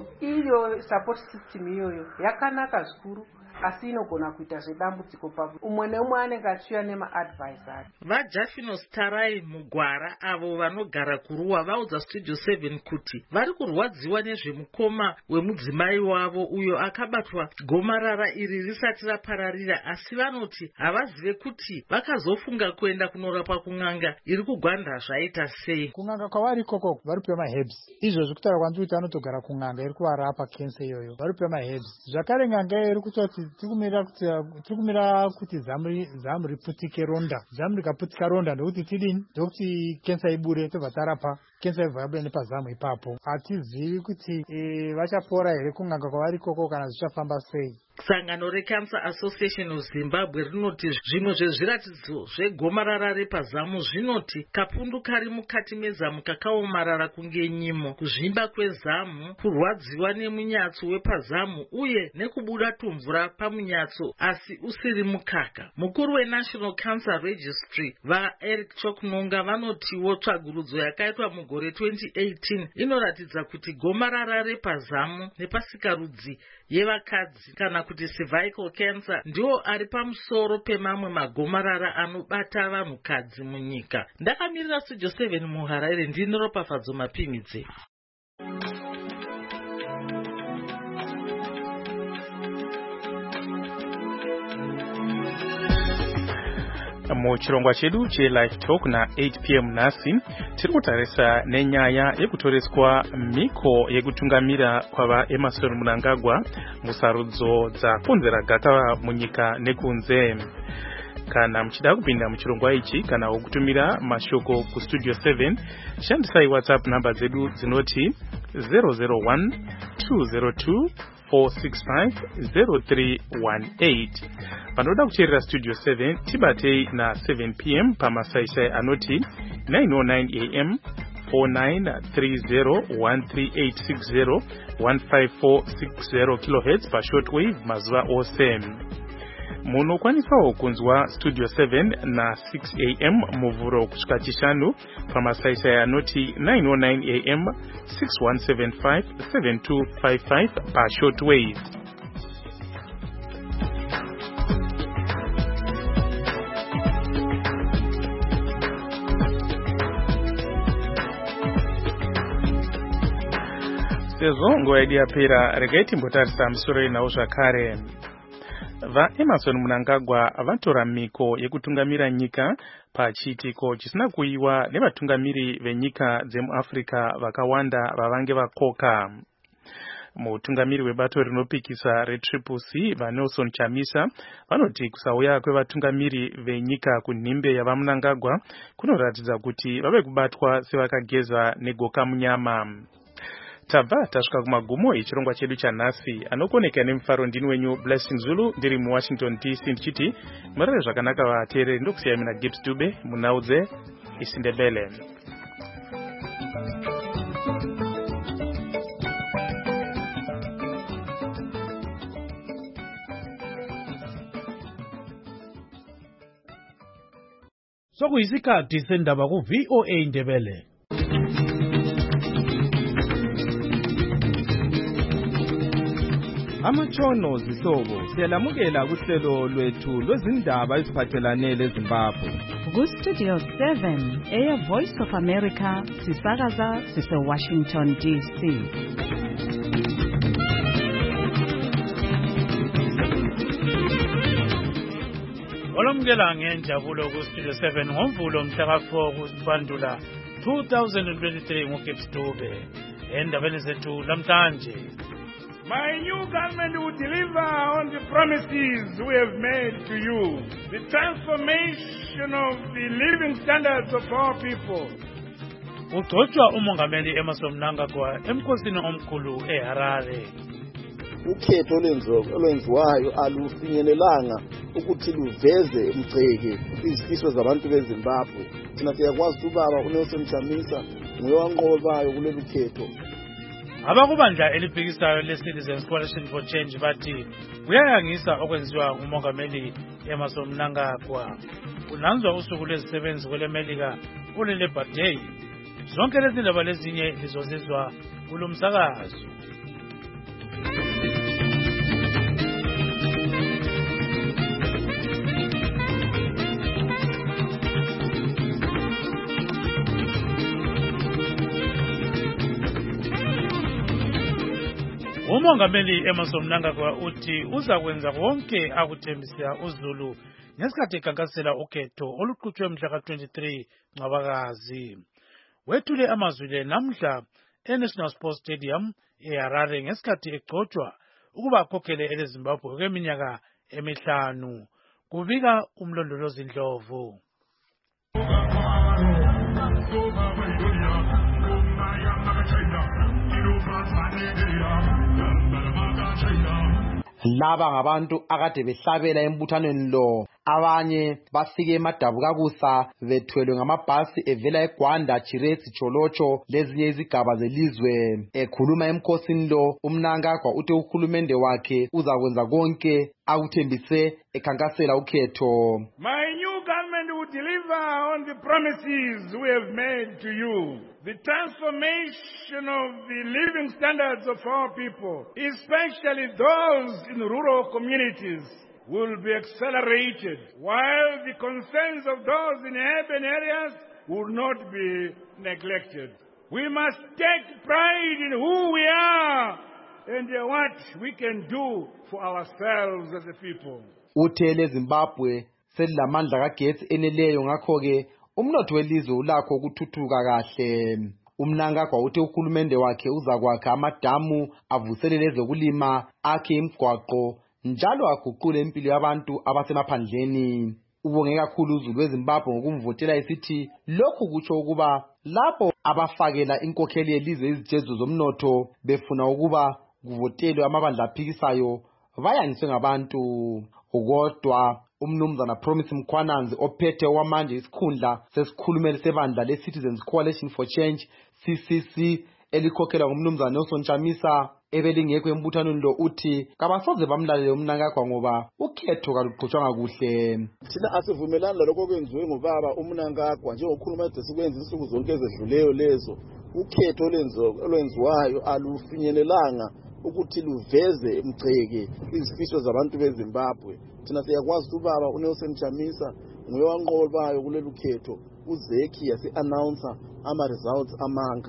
Iyo support system iyoyo yakanaka zvikuru, asi inogona kuita zvedambudziko pakuti umwe neumwe anenge achiuya nemaadvisor.
VaJafino Starai Mugwara avo vanogara kuruwa vaudza Studio seven kuti vari kurwadziwa nezvemukoma wemudzimai wavo uyo akabatwa gomarara iri risati rapararira, asi vanoti havazive kuti vakazofunga kuenda kunorapwa kun'anga iri kugwanda zvaita sei.
Kun'anga kwavari ikoko vari kupiwa maherbs, izvozvi kutaura kwanzi kuti anotogara kun'anga iri kuvarapa kensa iyoyo vari kupiwa maherbs. Zvakare n'anga iri kutoti tirikumira kuti tirikumira kuti zamu zamu riputike ronda, zamu rikaputika ronda ndokuti tidini ndokuti kensa ibure tobva tarapa kensa ibva yabuda nepazamu ipapo. Hatizivi kuti e, vachapora here kun'anga kwavari ikoko kana zvichafamba sei.
Sangano reCancer Association of Zimbabwe rinoti zvimwe zvezviratidzo zvegomarara repazamu zvinoti kapundu kari mukati mezamu kakaomarara kunge nyimo, kuzvimba kwezamu, kurwadziwa nemunyatso wepazamu uye nekubuda tumvura pamunyatso asi usiri mukaka. Mukuru weNational Cancer Registry vaEric Choknonga vanotiwo tsvagurudzo yakaitwa mugore twenty eighteen inoratidza kuti gomarara repazamu nepasikarudzi yevakadzi kana kuti cervical cancer ndiwo ari pamusoro pemamwe magomarara anobata vanhukadzi munyika. Ndakamirira Studio seven muHarare, ndini Ropafadzo Mapimidze.
Muchirongwa chedu che-Live Talk na eight p m nhasi tiri kutarisa nenyaya yekutoreswa mhiko yekutungamira kwava Emmerson Mnangagwa musarudzo dzakonzera gakava munyika nekunze. Kana muchida kupinda muchirongwa ichi kana wokutumira mashoko kuStudio seven, shandisai WhatsApp namba dzedu dzinoti zero zero one two zero two four six five zero three one eight. Panoda kucherera Studio seven tibatei na seven p m pamasaisai anoti nine oh nine a m four nine three zero one three eight six zero one five four six zero kilohertz pa shortwave mazuva ose. Munokwanisawo kunzwa Studio seven na six a m muvhuro kusvika chishanu pamasaisai anoti nine oh nine a m six one seven five seven two five five pa shortwave. Sezvo nguva yedu yapera, regai timbotarisa misoro inawo zvakare. VaEmmerson Mnangagwa vatora mhiko yekutungamira nyika pachiitiko chisina kuiwa nevatungamiri venyika dzemuAfrica vakawanda vavange vakoka. Mutungamiri webato rinopikisa reTriple C vaNelson Chamisa vanoti kusauya kwevatungamiri venyika kunhimbe yavaMnangagwa kunoratidza kuti vave kubatwa sevakageza negoka munyama. tabva tasvika kumagumo echirongwa chedu chanhasi. Anokoneka nemufaro ndini wenyu Blessing Zulu ndiri muWashington D C ndichiti murare zvakanaka vateereri. Ndokusiyai mina Gibbs Dube munaudze isindebele.
Sokuyisikhathi sendaba ku V O A Ndebele.
Amatshono zihlobo siyalamukela kuhlelo lwethu lwezindaba eziphathelane leZimbabwe.
Ku Studio seven, Air Voice of America, sisakaza sise Washington D C.
Olomkela ngenjabulo ku Studio seven ngomvulo mhla ka four kuBandula two thousand twenty-three ngoGibbs Dube. Endabeni zethu lamhlanje.
My new government will deliver on the promises we have made to you. The transformation of the living standards of our people.
Ugcotshwa umongameli Emmerson Mnangagwa emkhosini omkhulu eHarare.
Ukhetho olwenziwayo alufinyelelanga ukuthi luveze umgceke izifiso zabantu beZimbabwe. Thina siyakwazi ubaba uNelson Chamisa nguye wanqobayo kuleli khetho.
Abakubandla elibhikisayo le-Citizens Coalition for Change bathi kuyayangisa okwenziwa ngumongameli Emmerson Mnangagwa. Kunanzwa usuku lwezisebenzi kwelemelika ule-Labor Day. Zonke lezi ndaba lezinye lizozizwa kulo msakazo. Umongameli Emmerson Mnangagwa uthi uzakwenza konke akuthembisa uZulu ngesikhathi ekhankasela ukhetho oluqhutshwe mhla ka twenty-three Ncwabakazi. Wethule amazwi le namhla eNational Sports Stadium eHarare ngesikhathi egcotshwa ukuba akhokhele eleZimbabwe kweminyaka emihlanu. Kubika umlondolozi Ndlovu.
Laba ngabantu akade behlabela embuthanweni lo. Abanye bafike eMadabukakusa bethwelwe ngamabhasi evela eGwanda, Chiresi, Cholocho lezinye izigaba zelizwe. Ekhuluma emkhosini lo, uMnangagwa uthe uhulumende wakhe uzakwenza konke akuthembise ekhankasela ukhetho.
My new government will deliver on the promises we have made to you. The transformation of the living standards of our people, especially those in rural communities, will be accelerated, while the concerns of those in urban areas will not be neglected. We must take pride in who we are and what we can do for ourselves as a people.
Uthele Zimbabwe selilamandla kagetsi eneleyo, ngakho ke umnotho welizwe ulakho ukuthuthuka kahle. uMnangagwa uthe uhulumende wakhe uzakwakha amadamu avuselele ezokulima, akhe imigwaqo njalo aguqule impilo yabantu abasemaphandleni. Ubonge kakhulu uZulu weZimbabwe ngokumvotela isithi lokhu kutsho ukuba lapho abafakela inkokheli yelizwe izijezo zomnotho befuna ukuba kuvotelwe amabandla aphikisayo bayangiswe ngabantu. Kodwa umnumzana Promise Mkhwananzi ophethe wamanje isikhundla sesikhulumeli sebandla le-Citizens Coalition for Change C C C elikhokhelwa ngumnumzana Nelson Chamisa ebelingekho embuthanweni lo uthi kabasoze bamlalele uMnangagwa ngoba ukhetho kaluqhutshwanga kuhle.
Thina asivumelani lalokho okwenziwe ngobaba uMnangagwa njengokhuluma ede sikwenza insuku zonke ezedluleyo lezo. Ukhetho olwenziwayo alufinyelelanga ukuthi luveze umgceke izifiso zabantu beZimbabwe. Thina siyakwazi ubaba uNelson Chamisa nguye wanqobayo kuleli khetho, uZeki yasi-announcer ama-results amanga.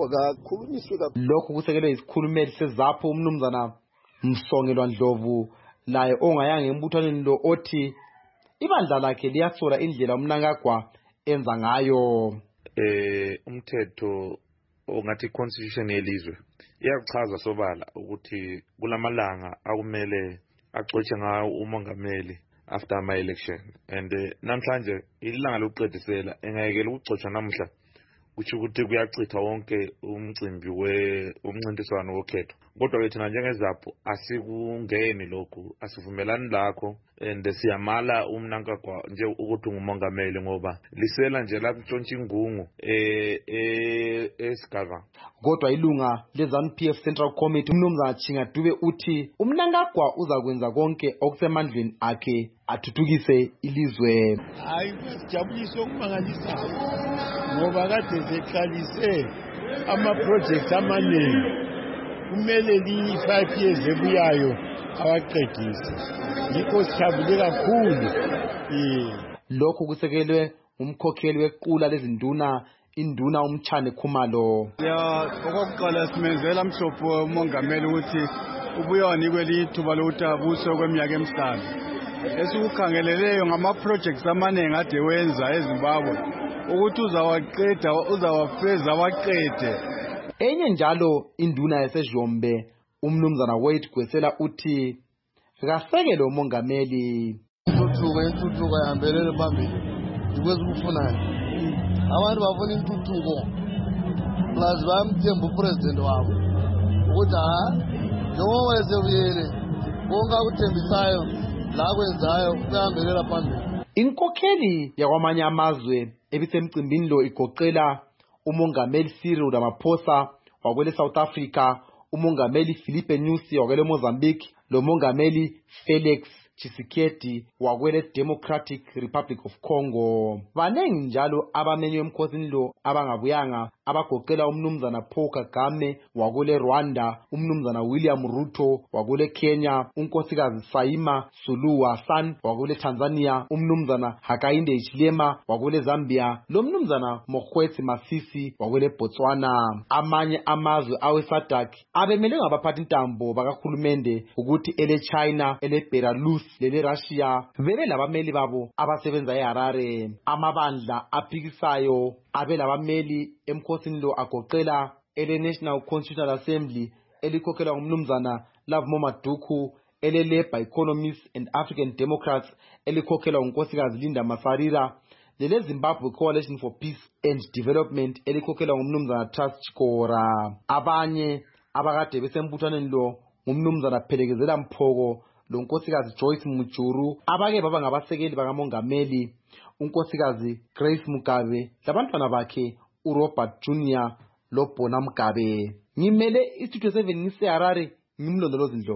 Lokhu kusekelwe isikhulumeli seZAPU umnumzana Msongelwa Ndlovu, laye ongayanga embuthanweni lo othi ibandla lakhe liyasola indlela uMnangagwa enza ngayo.
Eh umthetho ongathi constitution yelizwe iyachaza sobala ukuthi kulamalanga akumele axoxe ngayo umongameli after ama election, and uh, namhlanje ilanga lokuqedisela engayekela ukuxoxa namhla kutsho ukuthi kuyachitha wonke umcimbi we umncintiswano wokhetho. Kodwa ke thina njengezapho asikungeni lokhu, asivumelani lakho, and siyamala uMnangagwa nje ukuthi ngumongameli ngoba lisela nje la kutshontsha ingungu eh eh esigaba.
Kodwa ilunga leZANU-P F Central Committee uMnumzana Chinga Dube uthi uMnangagwa uzakwenza konke okusemandleni akhe athuthukise ilizwe.
Hayi kusijabulisa okumangalisayo ngoba kade seqalise ama projects amaningi, kumele li five years ebuyayo awaqedise. Yikho sijabule kakhulu.
Lokho kusekelwe umkhokheli wequla lezinduna induna uMtshane Khumalo.
Ya okokuqala simenzela mhlopho umongameli ukuthi ubuye wanikwe lithuba lokuthi abuse kweminyaka emihlanu. Esikukhangeleleyo ngama projects amaningi ade wenza eZimbabwe ukuthi uzawaqeda uzawafeza waqede.
Enye njalo induna yaseJombe uMnumzana Wade Gwesela uthi kasekele umongameli.
Intuthuko intuthuko yahambelele phambili ukwezikufunayo. Abantu bafuna intuthuko plus bayamthemba upresident wabo ukuthi ha njengoba esebuyele konke akuthembisayo la kwenzayo kuyahambelela phambili.
Inkokheli yakwamanye amazwe ebisemcimbini lo igoqela umongameli Cyril Ramaphosa wakwele South Africa, umongameli Filipe Nyusi wakwele Mozambique, lo mongameli Felix Tshisekedi wakwele Democratic Republic of Congo. Banengi njalo abamenywe emkhosini lo abangabuyanga abagoqela uMnumzana Paul Kagame wakwele Rwanda, uMnumzana William Ruto wakwele Kenya, unkosikazi Saima Suluhu Hassan wakwele Tanzania, uMnumzana Hakainde Hichilema wakwele Zambia, lo Mnumzana Mokgweetsi Masisi wakwele Botswana. Amanye amazwe awe-SADC abemele ngabaphathi intambo bakahulumende ukuthi ele China, ele Belarus, lele Russia bebe labameli babo abasebenza eHarare. Amabandla aphikisayo abe labameli emkhosini lo agoqela ele National Constitutional Assembly elikhokhelwa nguMnumzana Lovemore Maduku, ele Labour Economists and African Democrats elikhokhelwa ngunkosikazi Linda Masarira, lele Zimbabwe Coalition for Peace and Development elikhokhelwa nguMnumzana Trust Chikora. Abanye abakade besembuthaneni lo nguMnumzana Phelekezela Mphoko, lo nkosikazi Joyce Mujuru, abake baba ngabasekeli bakamongameli unkosikazi Grace Mugabe labantwana bakhe uRobert Junior loBona Mugabe. Ngimele istudio seven ngiseHarare, ngimlondolozi Ndlovu.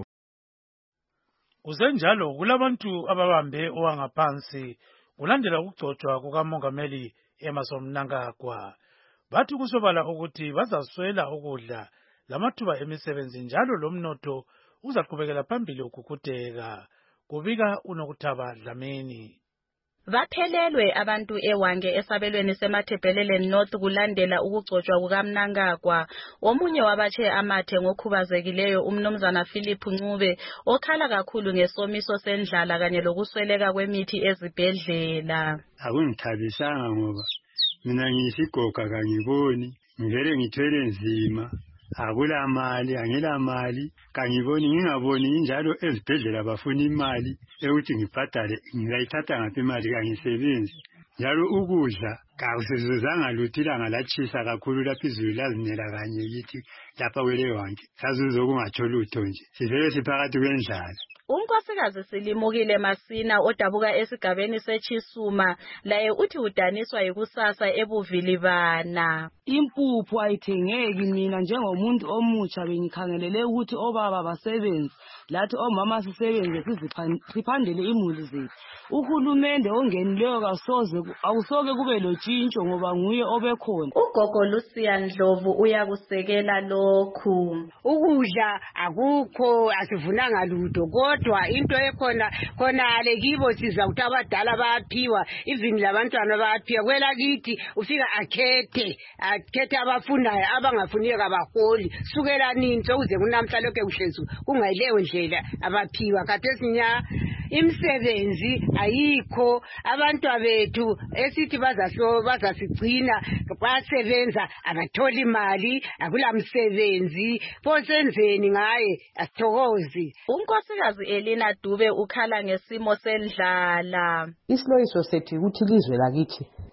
Kusenjalo kulabantu ababambe owangaphansi kulandela ukugcotshwa kukamongameli Emmerson Mnangagwa. Bathi kusobala ukuthi bazaswela ukudla lamathuba emisebenzi njalo lomnotho uzaqhubekela phambili ukukhutheka. Kubika uNokuthaba Dlamini.
Baphelelwe abantu ewange esabelweni semathebheleleni North kulandela ukugcotshwa kukaMnangagwa. Omunye wabathe amathe ngokhubazekileyo uMnumzana Philip Ncube okhala kakhulu ngesomiso sendlala kanye lokusweleka kwemithi ezibhedlela.
Akungithabisanga ngoba mina ngisigoga kangiboni, ngivele ngithwele nzima. Akula mali, angela mali, kangiboni ngingaboni njalo ezibhedlela bafuna imali ukuthi ngibhadale, ngiyayithatha ngaphi imali kangisebenzi. Njalo ukudla kakusizuzanga luthila ngalatshisa kakhulu lapha izulu lazinela kanye yithi lapha kwele wonke. Sazuzo kungatsho lutho nje. Sivele siphakathi kwendlala.
Unkosikazi Silimukile Masina odabuka esigabeni seChisuma laye uthi udaniswa yikusasa ebuvilibana.
Impuphu ayithengeki, mina njengomuntu omutsha bengikhangelele ukuthi obaba basebenze lathi omama sisebenze siphandele imuli zethu. Uhulumende ongenileyo kasoze awusoke kube lotshintsho ngoba nguye obekhona.
Ugogo Lucia Ndlovu uyakusekela lokhu.
Ukudla akukho, asivunanga lutho, kodwa into ekhona khona lekibo siza ukuthi abadala bayaphiwa, even labantwana bayaphiwa. Kwela kithi ufika akhethe akhethe abafunayo, abangafuniyo kabaholi. Sukela nini sokuze kunamhla lokho kuhlezu kungayileyo ndlela abaphiwa. Kathesinya imisebenzi ayikho, abantu bethu esithi bazaso bazasigcina basebenza abathola imali, akula msebenzi, posenzeni ngaye asithokozi.
Unkosikazi Elina Dube ukhala ngesimo sendlala.
Isiloyiso sethu ukuthi ilizwe lakithi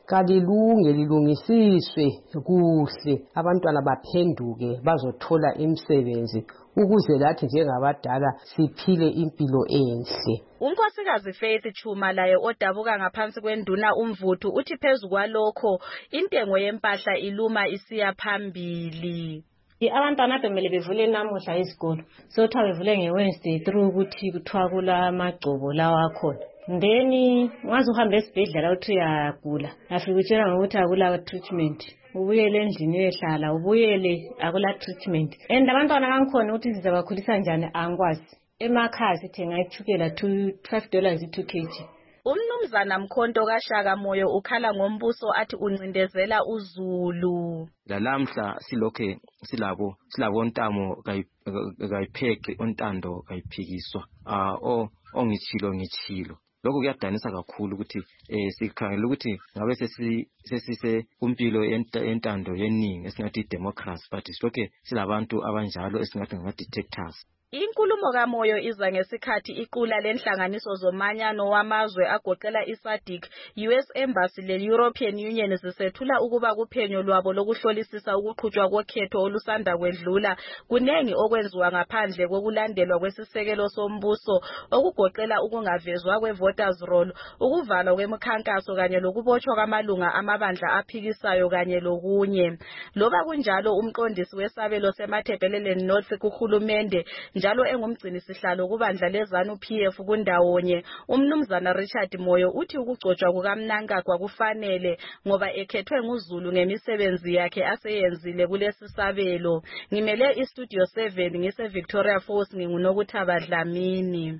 kalilunge lilungisiswe kuhle abantwana baphenduke bazothola imisebenzi ukuze lathi njengabadala siphile impilo enhle.
Unkosikazi Faith Chuma laye odabuka ngaphansi kwenduna umvuthu uthi phezu kwalokho intengo yempahla iluma isiya phambili.
Abantwana kumele bevule namuhla isikolo sothiwa bevule ngeWednesday through ukuthi kuthiwa kula magcobo lawa akhona. Then waze uhambe esibhedlela uthi uyagula afike utshela ngokuthi akula treatment ubuyele endlini uyehlala ubuyele akula treatment and abantwana bangikhona ukuthi sizabakhulisa njani angikwazi. Emakhaya sithenga ithukela five dollars two kilograms.
Umnumzana Mkhonto kaShaka Moyo ukhala ngombuso athi uncindezela uZulu.
Lalamhla silokhe silabo silabo ntamo kayipheke ontando kayiphikiswa ah o ongitshilo ngitshilo. Lokho kuyadanisa kakhulu ukuthi eh sikhangela ukuthi ngabe sesi sesise kumpilo entando yeningi esingathi democracy but silokhe silabantu abanjalo esingathi ngama detectors.
Inkulumo kaMoyo iza ngesikhathi iqula lenhlanganiso zomanyano wamazwe agoqela iSADC, U S Embassy le-European Union zisethula ukuba kuphenyo lwabo lokuhlolisisa ukuqhutshwa kokhetho olusanda kwedlula kunengi okwenziwa ngaphandle kokulandelwa kwesisekelo sombuso okugoqela ukungavezwa kwe-voters roll, ukuvalwa kwemikhankaso kanye lokubotshwa kwamalunga amabandla aphikisayo kanye lokunye. Loba kunjalo umqondisi wesabelo seMatabeleland North kuhulumende njalo engumgcini sihlalo kubandla lezanu P F kundawonye umnumzana Richard Moyo uthi ukugcotshwa kukaMnangagwa kufanele ngoba ekhethwe nguZulu ngemisebenzi yakhe aseyenzile kulesi sabelo. Ngimele iStudio seven ngise Victoria Falls ngingunokuthaba Dlamini.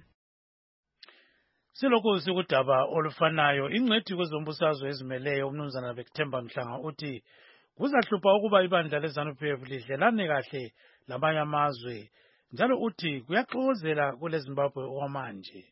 Silokhu sikudaba olufanayo ingcwethi kwezombusazwe ezimeleyo umnumzana Bekuthemba Mhlanga uthi kuzahlupha ukuba ibandla lezanu P F lidlelane kahle lamanye amazwe. Njalo uthi kuyaxokozela kule Zimbabwe okwamanje.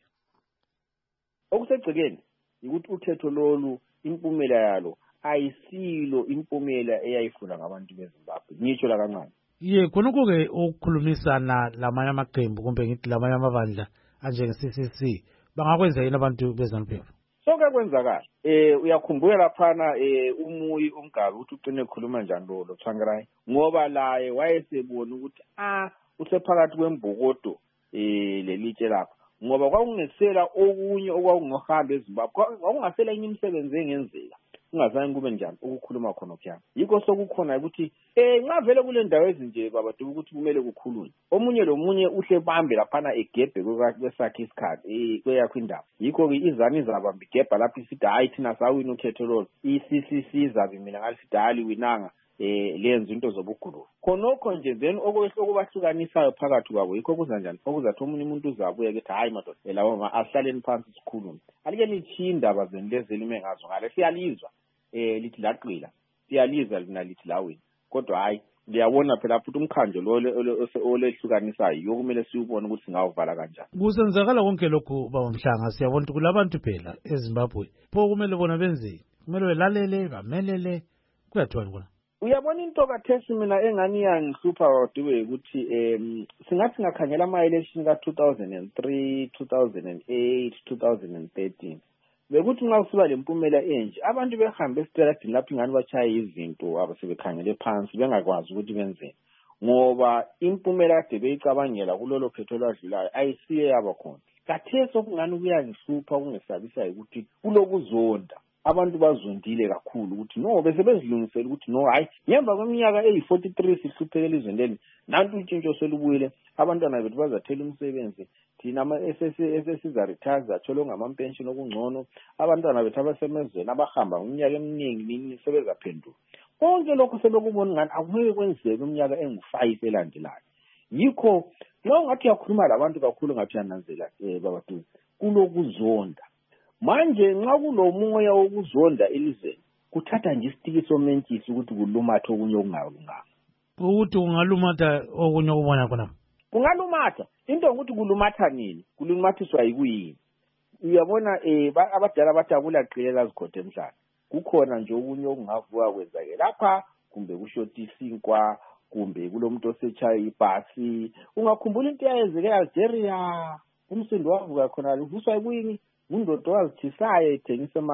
Okusegcekeni ukuthi uthetho lolu impumela yalo ayisilo impumela eyayifuna ngabantu beZimbabwe. Ngitsho la kancane.
Ye khonoko ke ukukhulumisana lamanye amaqembu kumbe ngithi lamanye amabandla anjenge C C C bangakwenza yini abantu beZanu P F?
Sonke kwenzakala. Eh uyakhumbula laphana eh umuyi umgabi ukuthi uqine ukukhuluma njani lo lo Tsvangirai ngoba laye wayesebona ukuthi ah usephakathi kwembokodo eh lelitshe lapha ngoba kwakungesela okunye okwakungohamba eZimbabwe kwakungasela enye imisebenzi engenzeka ungazange kube njani ukukhuluma khona kuya yikho sokukhona ukuthi eh nxa vele kule ndawo ezinje babadu ukuthi kumele kukhulunywe omunye lomunye uhle bambe laphana egebhe kwesakhe isikhathi eh kweyakho indaba yikho ke izani zabamba igebha lapha isithi hayi thina sawina ukhetho lo i-C C C zabe mina ngalithi dali winanga eh lenza into zobugulu khonokho nje then okwehlo kubahlukanisayo phakathi kwabo yikho kuza njani okuzathi omunye umuntu uzabuya ukuthi hayi madoda lawo asihlaleni phansi sikhulume alike lithi indaba zenilezeli mengazo ngale siyalizwa eh lithi laqila siyalizwa lina lithi lawini kodwa hayi liyabona phela futhi umkhandlo lo olehlukanisayo yokumele siubone ukuthi singawuvala kanjani.
Kusenzakala konke lokhu bawomhlanga siyabona ukuthi kulabantu phela eZimbabwe pho kumele bona benzeni kumele belalele bamelele kuyathiwa kona.
Uyabona into kathesi mina engani yangihlupha wadube ukuthi em singathi ngakhangela ama election ka two thousand three, two thousand eight, two thousand thirteen bekuthi nxa kusiba lempumela enje abantu behambe esiteradini lapho ingani bachaya izinto abasebekhangele phansi bengakwazi ukuthi benzeni ngoba impumela kade beyicabangela kulolo phetho lwadlulayo ayisiye yaba khona kathesi okungani kuyangihlupha kungesabisa ukuthi kulokuzonda abantu bazondile kakhulu ukuthi no bese bezilungisela ukuthi no hayi ngemva kweminyaka eyi forty-three sihlupheke elizweni leli nantu utshintsho selubuyile abantwana bethu bazathela umsebenzi thina ama S S za retire zathola ngamampension okungcono abantwana bethu abasemezweni abahamba ngeminyaka eminingi nini sebezaphenduka konke lokho sebekubona ngani akungeke kwenzeke iminyaka engu five elandelayo yikho lo ngathi yakhuluma labantu kakhulu ngathi yananzela eh babadu kulokuzonda manje nxa kulomoya wokuzonda elizweni kuthatha nje isitikiso mentisi ukuthi kulumatha okunye okungalunganga
ukuthi kungalumatha okunye okubona khona
kungalumatha into ukuthi kulumatha nini kulumathiswa yikuyini uyabona eh abadala bathi akulaqhilela zikhothe emhlanje kukhona nje okunye okungavuka kwenzake lapha kumbe kushoti isinkwa kumbe kulomuntu osechaya ibhasi ungakhumbula into eyenzeke Algeria umsindo wavuka khona uvuswa yikuyini undodo wazithisayo ethengisa emarket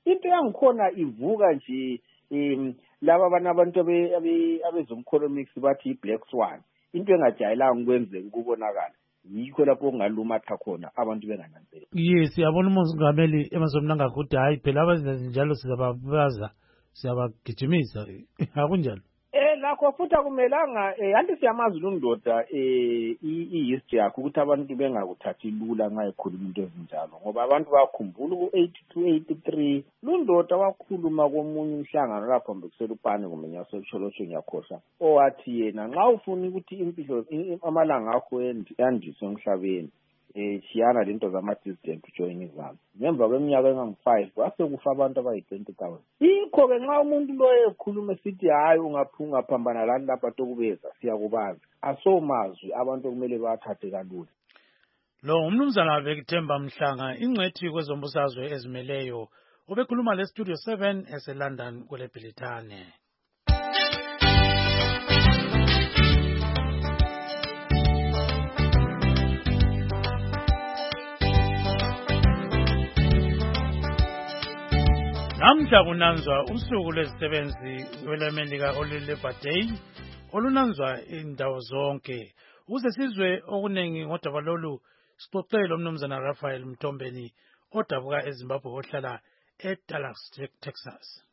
into yangikhona ivuka nje um laba abanye abantu abezomkholomics bathi i-black swan into engajayelanga ukwenzeka ukubonakala yikho lapho kungalumatha khona abantu bengananzeli.
Yes, yabona umongameli Emmerson Mnangagwa ukuthi hayi phela abazenza njalo sizababaza siyabagijimisa akunjalo.
Eh lakho futhi akumelanga eh anti siyamazi lo ndoda eh i-history yakho ukuthi abantu bengakuthathi lula nxa ekhuluma into ezinjalo ngoba abantu bakhumbula ku-eighty-two eighty-three lo ndoda wakhuluma komunye umhlangano lapho mbekisela upane kumenya socholocho ngiyakhosa owathi yena nxa ufuna ukuthi impilo amalanga akho yandiswe emhlabeni eh siyana lento zama-dissident join izami ngemva kweminyaka engangu-five kwase kufa abantu abayi-twenty thousand. Yikho-ke nxa umuntu lo ekhuluma esithi hhayi ungaphambana lani lapha tokubeza siyakubaza asomazwi abantu okumele bawathathe kalula.
Lo umnumzana Bekithemba Mhlanga ingcwethi kwezombusazwe ezimeleyo ubekhuluma le Studio seven ese-London kwele Bhilithane. Namhla kunanzwa usuku lwezisebenzi lweLamelika olule-Labor Day olunanzwa indawo zonke. Ukuze sizwe okuningi ngodaba lolu sixoxele umnumzana Raphael Mtombeni odabuka eZimbabwe ohlala eDallas, Texas.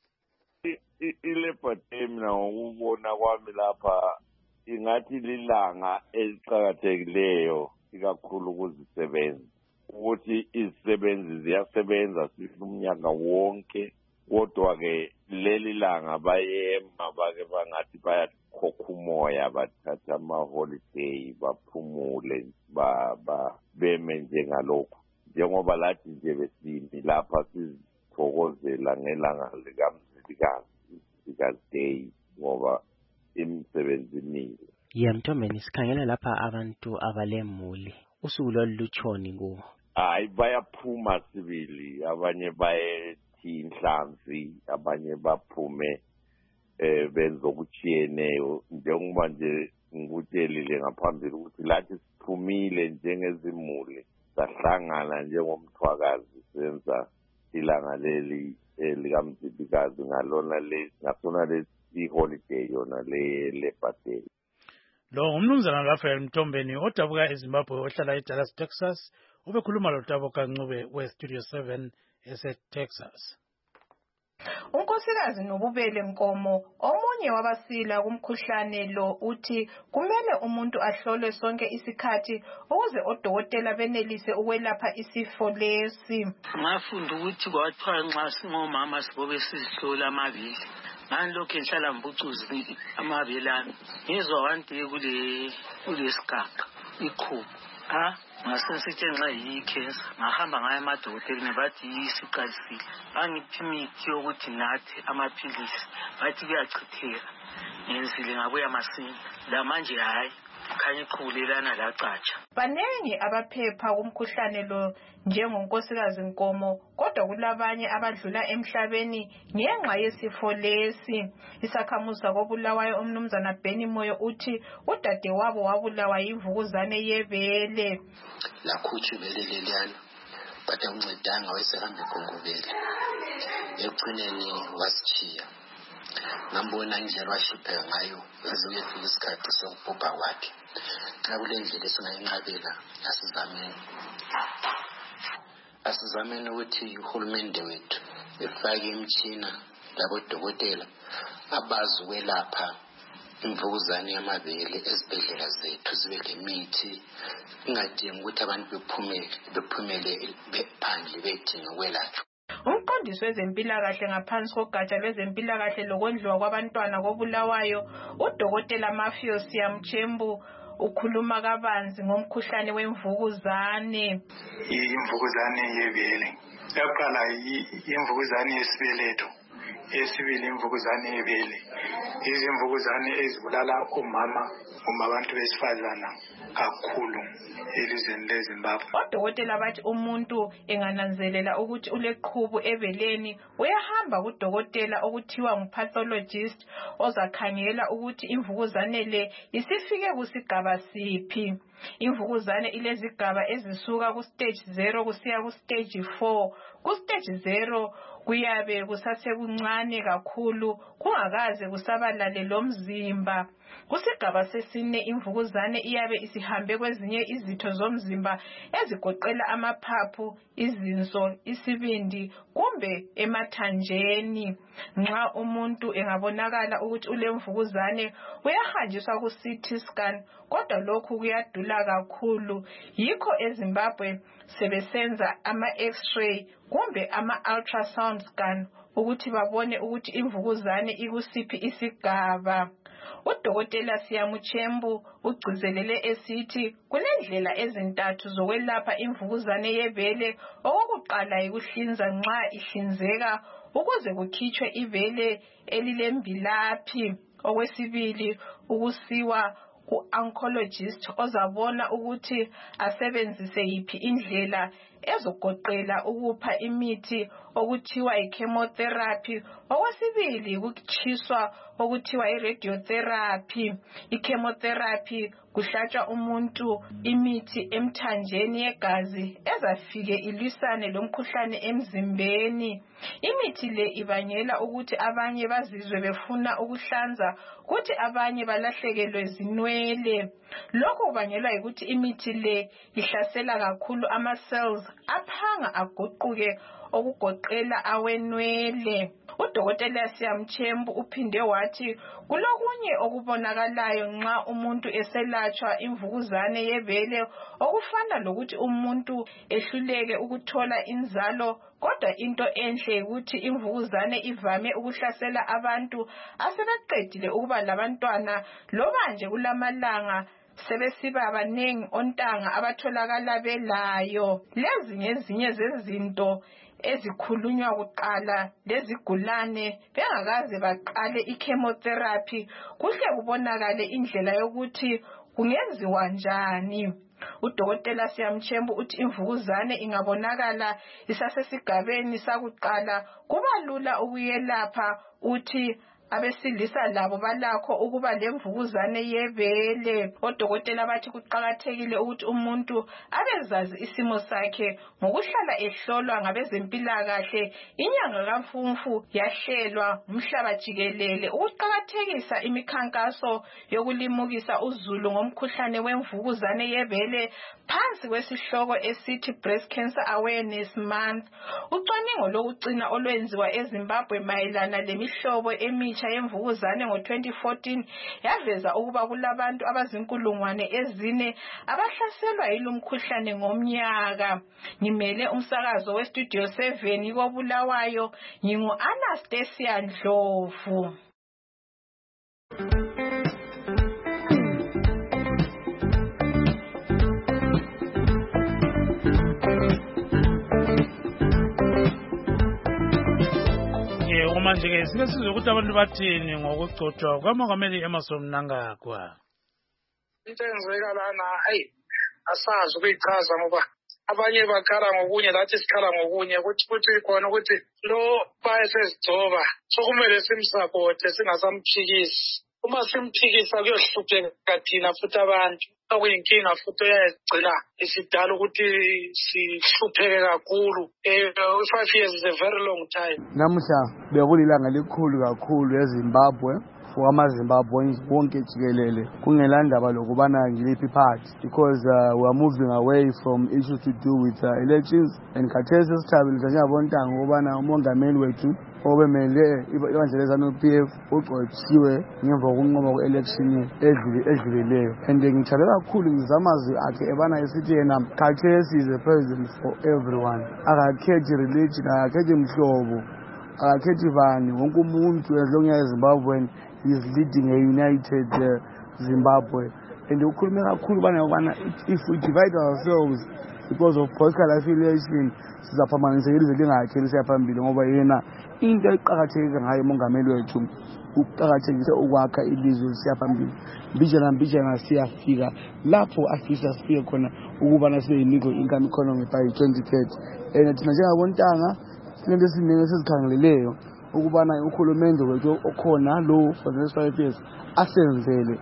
I-Labor Day mina ngokubona kwami lapha ingathi lilanga eliqhakathekileyo ikakhulu kuzisebenzi. Ukuthi izisebenzi ziyasebenza umnyaka wonke kodwa-ke leli langa bayema bake bangathi bayakhokha umoya bathatha ama-holiday baphumule beme njengalokhu njengoba lathi nje besimi lapha sizithokozela ngelanga likaMzilikazi Day ngoba imisebenzi imile.
Yeah, Mtombeni sikhangela lapha abantu abalemuli usuku lolu lutshoni kuwo.
Hayi bayaphuma sibili abanye bayethi inhlanzi abanye baphume eh benza okuchiyeneyo njengoba nje ngikutshelile ngaphambili ukuthi lathi siphumile njengezimuli sahlangana njengomthwakazi senza ilanga leli likaMzilikazi ngalona le ngasona le holiday yona le Labor Day.
Lo umnumzana Raphael Mtombeni odabuka eZimbabwe ohlala eDallas, Texas ubekhuluma loTabo Kancube we-Studio seven ese-Texas.
Unkosikazi Nobubele Mkomo omunye wabasila kumkhuhlane lo uthi kumele umuntu ahlolwe sonke isikhathi ukuze odokotela benelise ukwelapha isifo lesi.
Ngafunda ukuthi kwathiwa nxa singomama sibobe sizihlola amabili. Ngani lokho enhlala mbucuzi amabili ami. Ngizwa wante kule kulesigaba ikhubu. Ha? Ngasensithi nxa yikhensa ngahamba ngaye emadokotela bathi yisiqalisile bangiphi imithi yokuthi nathi amaphilisi bathi kuyachitheka ngenzile ngabuya masinya la manje hayi khanya iqhubulelana lacatsha.
Banengi abaphepha kumkhuhlane lo njengonkosikazi Nkomo kodwa kulabanye abadlula emhlabeni ngenxa yesifo lesi. Isakhamuzi kobulawayo umnumzana Beni Moyo uthi udade wabo wabulawa yimvukuzane yebele.
Lakhutsha ibele leliyana bade uncedanga wayesehambe eGongobele ekugcineni wasitshiya. Ngambona indlela wahlupheka ngayo yaze uyefika isikhathi sokubhubha kwakhe. Xa kule ndlela esingayinqabela asizameni asizameni ukuthi uhulumende wethu efake imitshina labodokotela abazi ukwelapha imvukuzane yamabele ezibhedlela zethu zibe lemithi ingadingi ukuthi abantu bephumele bephumele bephandle bedinga ukwelatshwa.
Umqondisi wezempilakahle ngaphansi kogatsha lwezempilakahle lokondliwa kwabantwana kobulawayo udokotela Mafio Siyamchembu ukhuluma kabanzi ngomkhuhlane wemvukuzane.
Imvukuzane yebele yaqala imvukuzane yesibeletho esibili imvukuzane yebele izimvukuzane ezibulala omama uma abantu besifazana kakhulu elizweni leZimbabwe.
Odokotela bathi umuntu engananzelela ukuthi uleqhubu ebeleni uyahamba kudokotela okuthiwa ngupathologist ozakhangela ukuthi imvukuzane le isifike kusigaba siphi. Imvukuzane ilezigaba ezisuka ku stage zero kusiya ku stage four. Ku stage zero kuyabe kusasekuncane kakhulu kungakaze kusabalale lomzimba. Kusigaba sesine imvukuzane iyabe isihambe kwezinye izitho zomzimba ezigoqela amaphaphu, izinso, isibindi kumbe emathanjeni. Nxa umuntu engabonakala ukuthi ulemvukuzane uyahanjiswa ku C T scan, kodwa lokhu kuyadula kakhulu. Yikho eZimbabwe sebesenza ama X-ray kumbe ama ultrasound scan ukuthi babone ukuthi imvukuzane ikusiphi isigaba. Udokotela Siyamuchembu ugcizelele esithi kulendlela ezintathu zokwelapha imvukuzane yebele. Okokuqala yikuhlinza nxa ihlinzeka ukuze kukhitshwe ibele elilembilaphi. Okwesibili ukusiwa ku-oncologist ozabona ukuthi asebenzise yiphi indlela ezogoqela ukupha imithi okuthiwa i-chemotherapy. Okwesibili ukutshiswa okuthiwa i-radiotherapy. I-chemotherapy kuhlatshwa umuntu imithi emthanjeni yegazi ezafike ilwisane lomkhuhlane emzimbeni. Imithi le ibangela ukuthi abanye bazizwe befuna ukuhlanza, kuthi abanye balahlekelwe zinwele. Lokhu kubangelwa yikuthi imithi le ihlasela kakhulu ama-cells aphanga aguquke okugoqela awenwele. Udokotela Siyamuchembu uphinde wathi kulokunye okubonakalayo nxa umuntu eselatshwa imvukuzane yebele okufana lokuthi umuntu ehluleke ukuthola inzalo, kodwa into enhle ukuthi imvukuzane ivame ukuhlasela abantu asebeqedile ukuba labantwana loba nje kulamalanga sebesiba banengi ontanga abatholakala belayo. Lezi ngezinye zezinto ezikhulunywa kuqala lezigulane bengakaze baqale i-chemotherapy kuhle kubonakale indlela yokuthi kungenziwa njani. Udokotela Siyamuchembu uthi imvukuzane ingabonakala isasesigabeni sakuqala kuba lula ukuyelapha. Uthi abesilisa labo balakho ukuba lemvukuzane yebele. Odokotela bathi kuqakathekile ukuthi umuntu abezazi isimo sakhe ngokuhlala ehlolwa ngabezempilakahle. Inyanga kaMfumfu yahlelwa umhlaba jikelele ukuqakathekisa imikhankaso yokulimukisa uzulu ngomkhuhlane wemvukuzane yebele phansi kwesihloko esithi Breast Cancer Awareness Month. Ucwaningo lokucina olwenziwa eZimbabwe mayelana lemihlobo emitsha yemvukuzane ngo twenty fourteen yaveza ukuba kulabantu abazinkulungwane ezine abahlaselwa yilumkhuhlane ngomnyaka. Ngimele umsakazo we Studio seven koBulawayo, ngingu Anastasia Ndlovu.
Manje-ke sike sizwe ukuthi abantu bathini ngokugcotshwa kwamongameli Emmerson Mnangagwa.
Into enzeka lana hayi asazi ukuyichaza ngoba abanye bakhala ngokunye lathi sikhala ngokunye ukuthi kuthi khona ukuthi lo bayesezigcoba sokumele simsapothe singasamphikisi. Uma simphikisa kuyohlupheka thina futhi abantu. Okuyinkinga futhi uyayigcina isidala ukuthi sihlupheke kakhulu. Five years is a very long time.
Namuhla bekulilanga likhulu kakhulu eZimbabwe for amaZimbabweans bonke jikelele kungela ndaba lokubana ngiliphi party, because uh, we are moving away from issues to do with uh, elections. And khathesi sithabile njengabontanga ukubana umongameli wethu obemele ibandla leZANU-P F ugcotshiwe ngemva kokunqoba kwe-election edlulileyo. And ngithabe kakhulu ngizamazwi akhe ebana esithi yena khathesi is a president for everyone. Akakhethi religion, akakhethi mhlobo, akakhethi bani, wonke umuntu as long as Zimbabwean is leading a united uh, Zimbabwe. And ukhulume kakhulu bana ubana if we divide ourselves because of political affiliation sizaphamanisa ilizwe lingakhe lisiyaphambili, ngoba yena into eqakatheke ngayo umongameli wethu ukuqakathekisa ukwakha ilizwe lisiyaphambili. Mbijana mbijana siyafika lapho afisa sifike khona ukubana sibe yi-middle income economy by twenty thirty. And thina njengabontanga sinento esiningi esizikhangeleleyo ukubana uhulumende wethu okhona lo for the next five years asenzele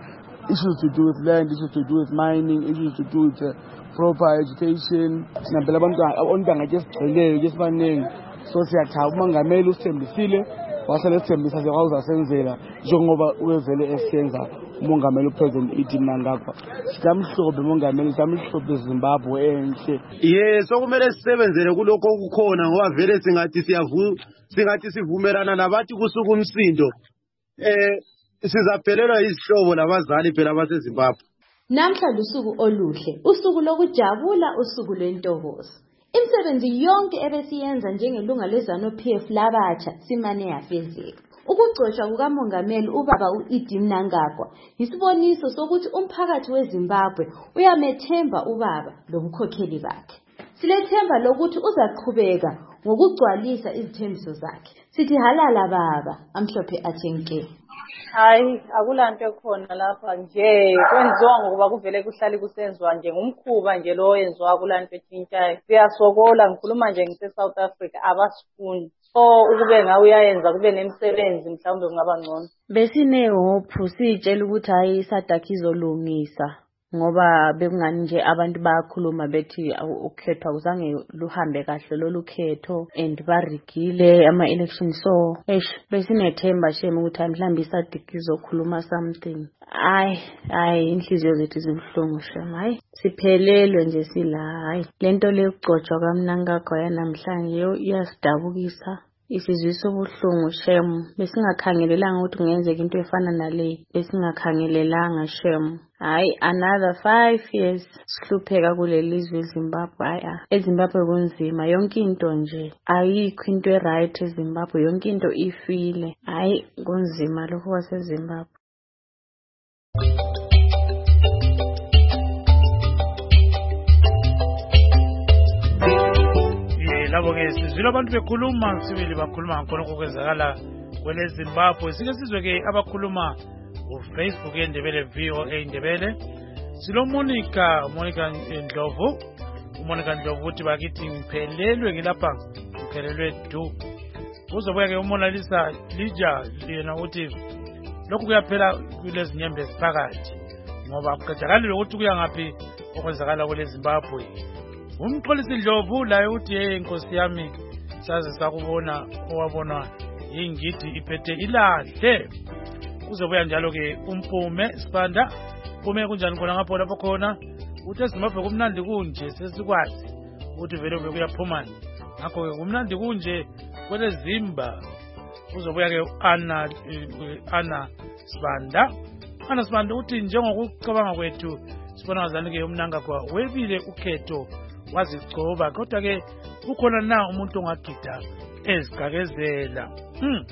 issues to do with land, issues to do with mining, issues to do with uh, proper education. Sinabela abantwana ke sigcweleyo ke sibaningi. So siyathaba umongameli usithembisile wasele sithembisa sekawuzasenzela njengoba uyevele esenza umongameli upresident Edi Mnangagwa. Sitamhlobe umongameli, sitamhlobe Zimbabwe enhle.
Yes, sokumele sisebenzele kulokho okukhona ngoba vele singathi siyavu singathi sivumelana nabathi kusuka umsindo. Eh sizaphelelwa izihlobo labazali phela baseZimbabwe.
Namhla lusuku oluhle, usuku lokujabula, usuku lwentokozo. Imisebenzi yonke ebesiyenza njengelunga leZANU-P F labatsha simane yafezeka. Ukugcoshwa kukamongameli ubaba uEdi Mnangagwa yisiboniso sokuthi umphakathi weZimbabwe uyamethemba ubaba lobukhokheli bakhe. Silethemba lokuthi uzaqhubeka ngokugcwalisa izithembiso zakhe. Sithi halala baba, amhlophe athenke.
Hayi, akulanto ekhona lapha nje kwenziwa ngokuba kuvele kuhlali kusenziwa nje ngumkhuba nje lo yenziwa kulanto ethintshayo. Siyasokola ngikhuluma nje ngise South Africa abasifundi. So ukube ngawe uyayenza kube nemisebenzi mhlawumbe kungaba ngcono.
Besine hope sitshela ukuthi hayi isadakha izolungisa ngoba bekungani nje abantu bayakhuluma bethi ukhethwa kuzange luhambe kahle lolu khetho and barigile ama elections. So eish besinethemba shame ukuthi mhlawumbe isadakha izokhuluma something. Hayi hayi inhliziyo zethu zibuhlungu shame. Hayi siphelelwe nje sila. Hayi lento lekugcotshwa kaMnangagwa yanamhlanje iyasidabukisa. Isizwisa ubuhlungu shame. Besingakhangelelanga ukuthi kungenzeka into efana nale. Besingakhangelelanga shame. Hayi another five years sihlupheka kuleli izwe eZimbabwe. Hayi eZimbabwe kunzima yonke into nje. Ayikho into eright eZimbabwe, yonke into ifile. Hayi kunzima lokho kwaseZimbabwe.
Labo ke sizwile abantu bekhuluma sibili bakhuluma ngakho okwenzakala kwele Zimbabwe. Sike sizwe ke abakhuluma uFacebook eNdebele V O A Ndebele. Silo Monica Monica Ndlovu. uMonica Ndlovu uthi bakithi ngiphelelwe ngilapha ngiphelelwe du. Uzobuya ke uMonalisa Lija yena uthi lokhu kuyaphela kulezi nyembe esiphakathi ngoba kuqedakala ukuthi kuya ngaphi okwenzakala kwele Zimbabwe. Umxolisi Ndlovu laye uthi hey Nkosi yami saze sakubona owabona ingidi iphethe ilahle. Kuzobuya njalo ke uMpume Sibanda kume kunjani khona ngapho lapho khona uthi eZimbabwe kumnandi kunje sesikwazi uthi vele bekuyaphuma ngakho ke kumnandi kunje kwele Zimba. Uzobuya ke Anna Anna Sibanda Anna Sibanda uthi njengokucabanga kwethu sibona ngazani ke uMnangagwa webile ukhetho wazigcoba kodwa ke ukhona na umuntu ongagida ezigakezela. Hmm.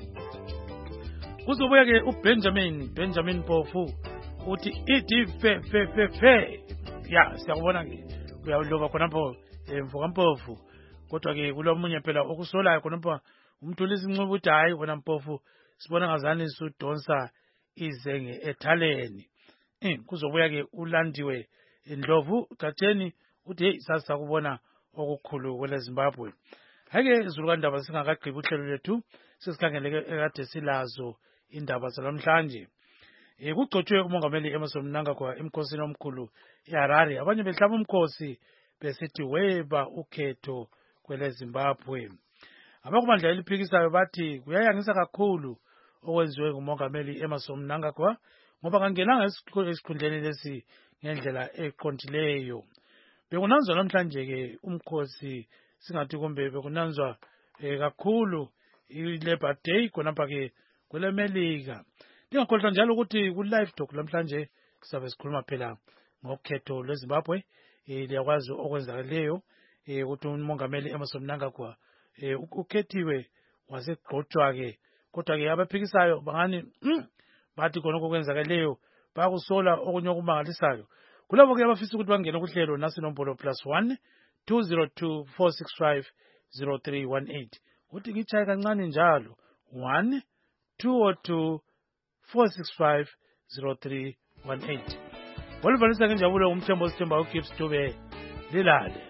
Kuzobuya ke uBenjamin Benjamin Mpofu uthi ithi fe fe fe fe ya siyabona ke uyawuloba khonapho emvuka Mpofu kodwa ke kulomunye phela okusolayo khonapho umthulisi Ncube uthi hayi wena Mpofu sibona ngazani sudonsa izenge ethaleni. Eh kuzobuya ke ulandiwe Ndlovu Gatheni uthi hey sasakubona okukhulu kwele Zimbabwe. Hake izulukandaba singakagqibi uhlelo lethu sesikhangeleke ekade silazo indaba zalamhlanje. Eh kugcotshwe umongameli Emmerson Mnangagwa emkhosini omkhulu eHarare. Abanye behlaba umkhosi besithi weba ukhetho kwele Zimbabwe. Abakumandla eliphikisayo bathi kuyayangisa kakhulu okwenziwe ngumongameli Emmerson Mnangagwa ngoba kangenanga esikhundleni lesi ngendlela eqondileyo. Bekunanzwa namhlanje ke umkhosi singathi kumbe bekunanzwa eh, kakhulu iLabor Day khonapha ke kwele Melika. Ndingakhohlwa njalo ukuthi ku live talk namhlanje sizabe sikhuluma phela ngokhetho lweZimbabwe. Eh liyakwazi okwenzakaleyo eh ukuthi umongameli Emmerson Mnangagwa eh ukhethiwe wasegqotshwa ke kodwa ke abaphikisayo bangani mm, bathi khona okwenzakaleyo bakusola okunye okumangalisayo. Kulabo ke abafisa ukuthi bangene kuhlelo nasi nombolo plus one two zero two four six five zero three one eight. Uthi ngichaya kancane njalo one two zero two four six five zero three one eight. Walivalisa ngenjabulo umthembo sithemba uGibbs Dube lilale.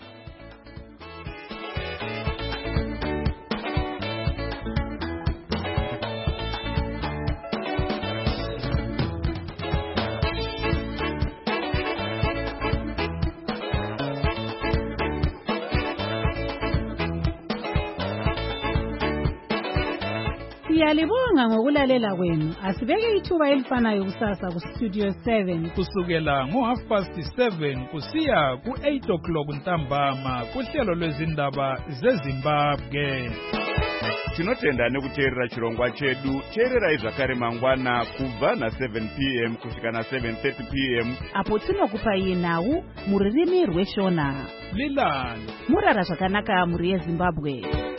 Siyalibonga ngokulalela kwenu. Asibeke ithuba elifanayo kusasa ku Studio seven
kusukela ngo half past seven kusiya ku eight o'clock ntambama kuhlelo lwezindaba zeZimbabwe.
Tinotenda nekuteerera chirongwa chedu. Teerera zvakare mangwana kubva na seven p m kusvika na seven thirty p m
apo tinokupai nhau muririmi rweshona.
Lilani
murara zvakanaka muri yeZimbabwe.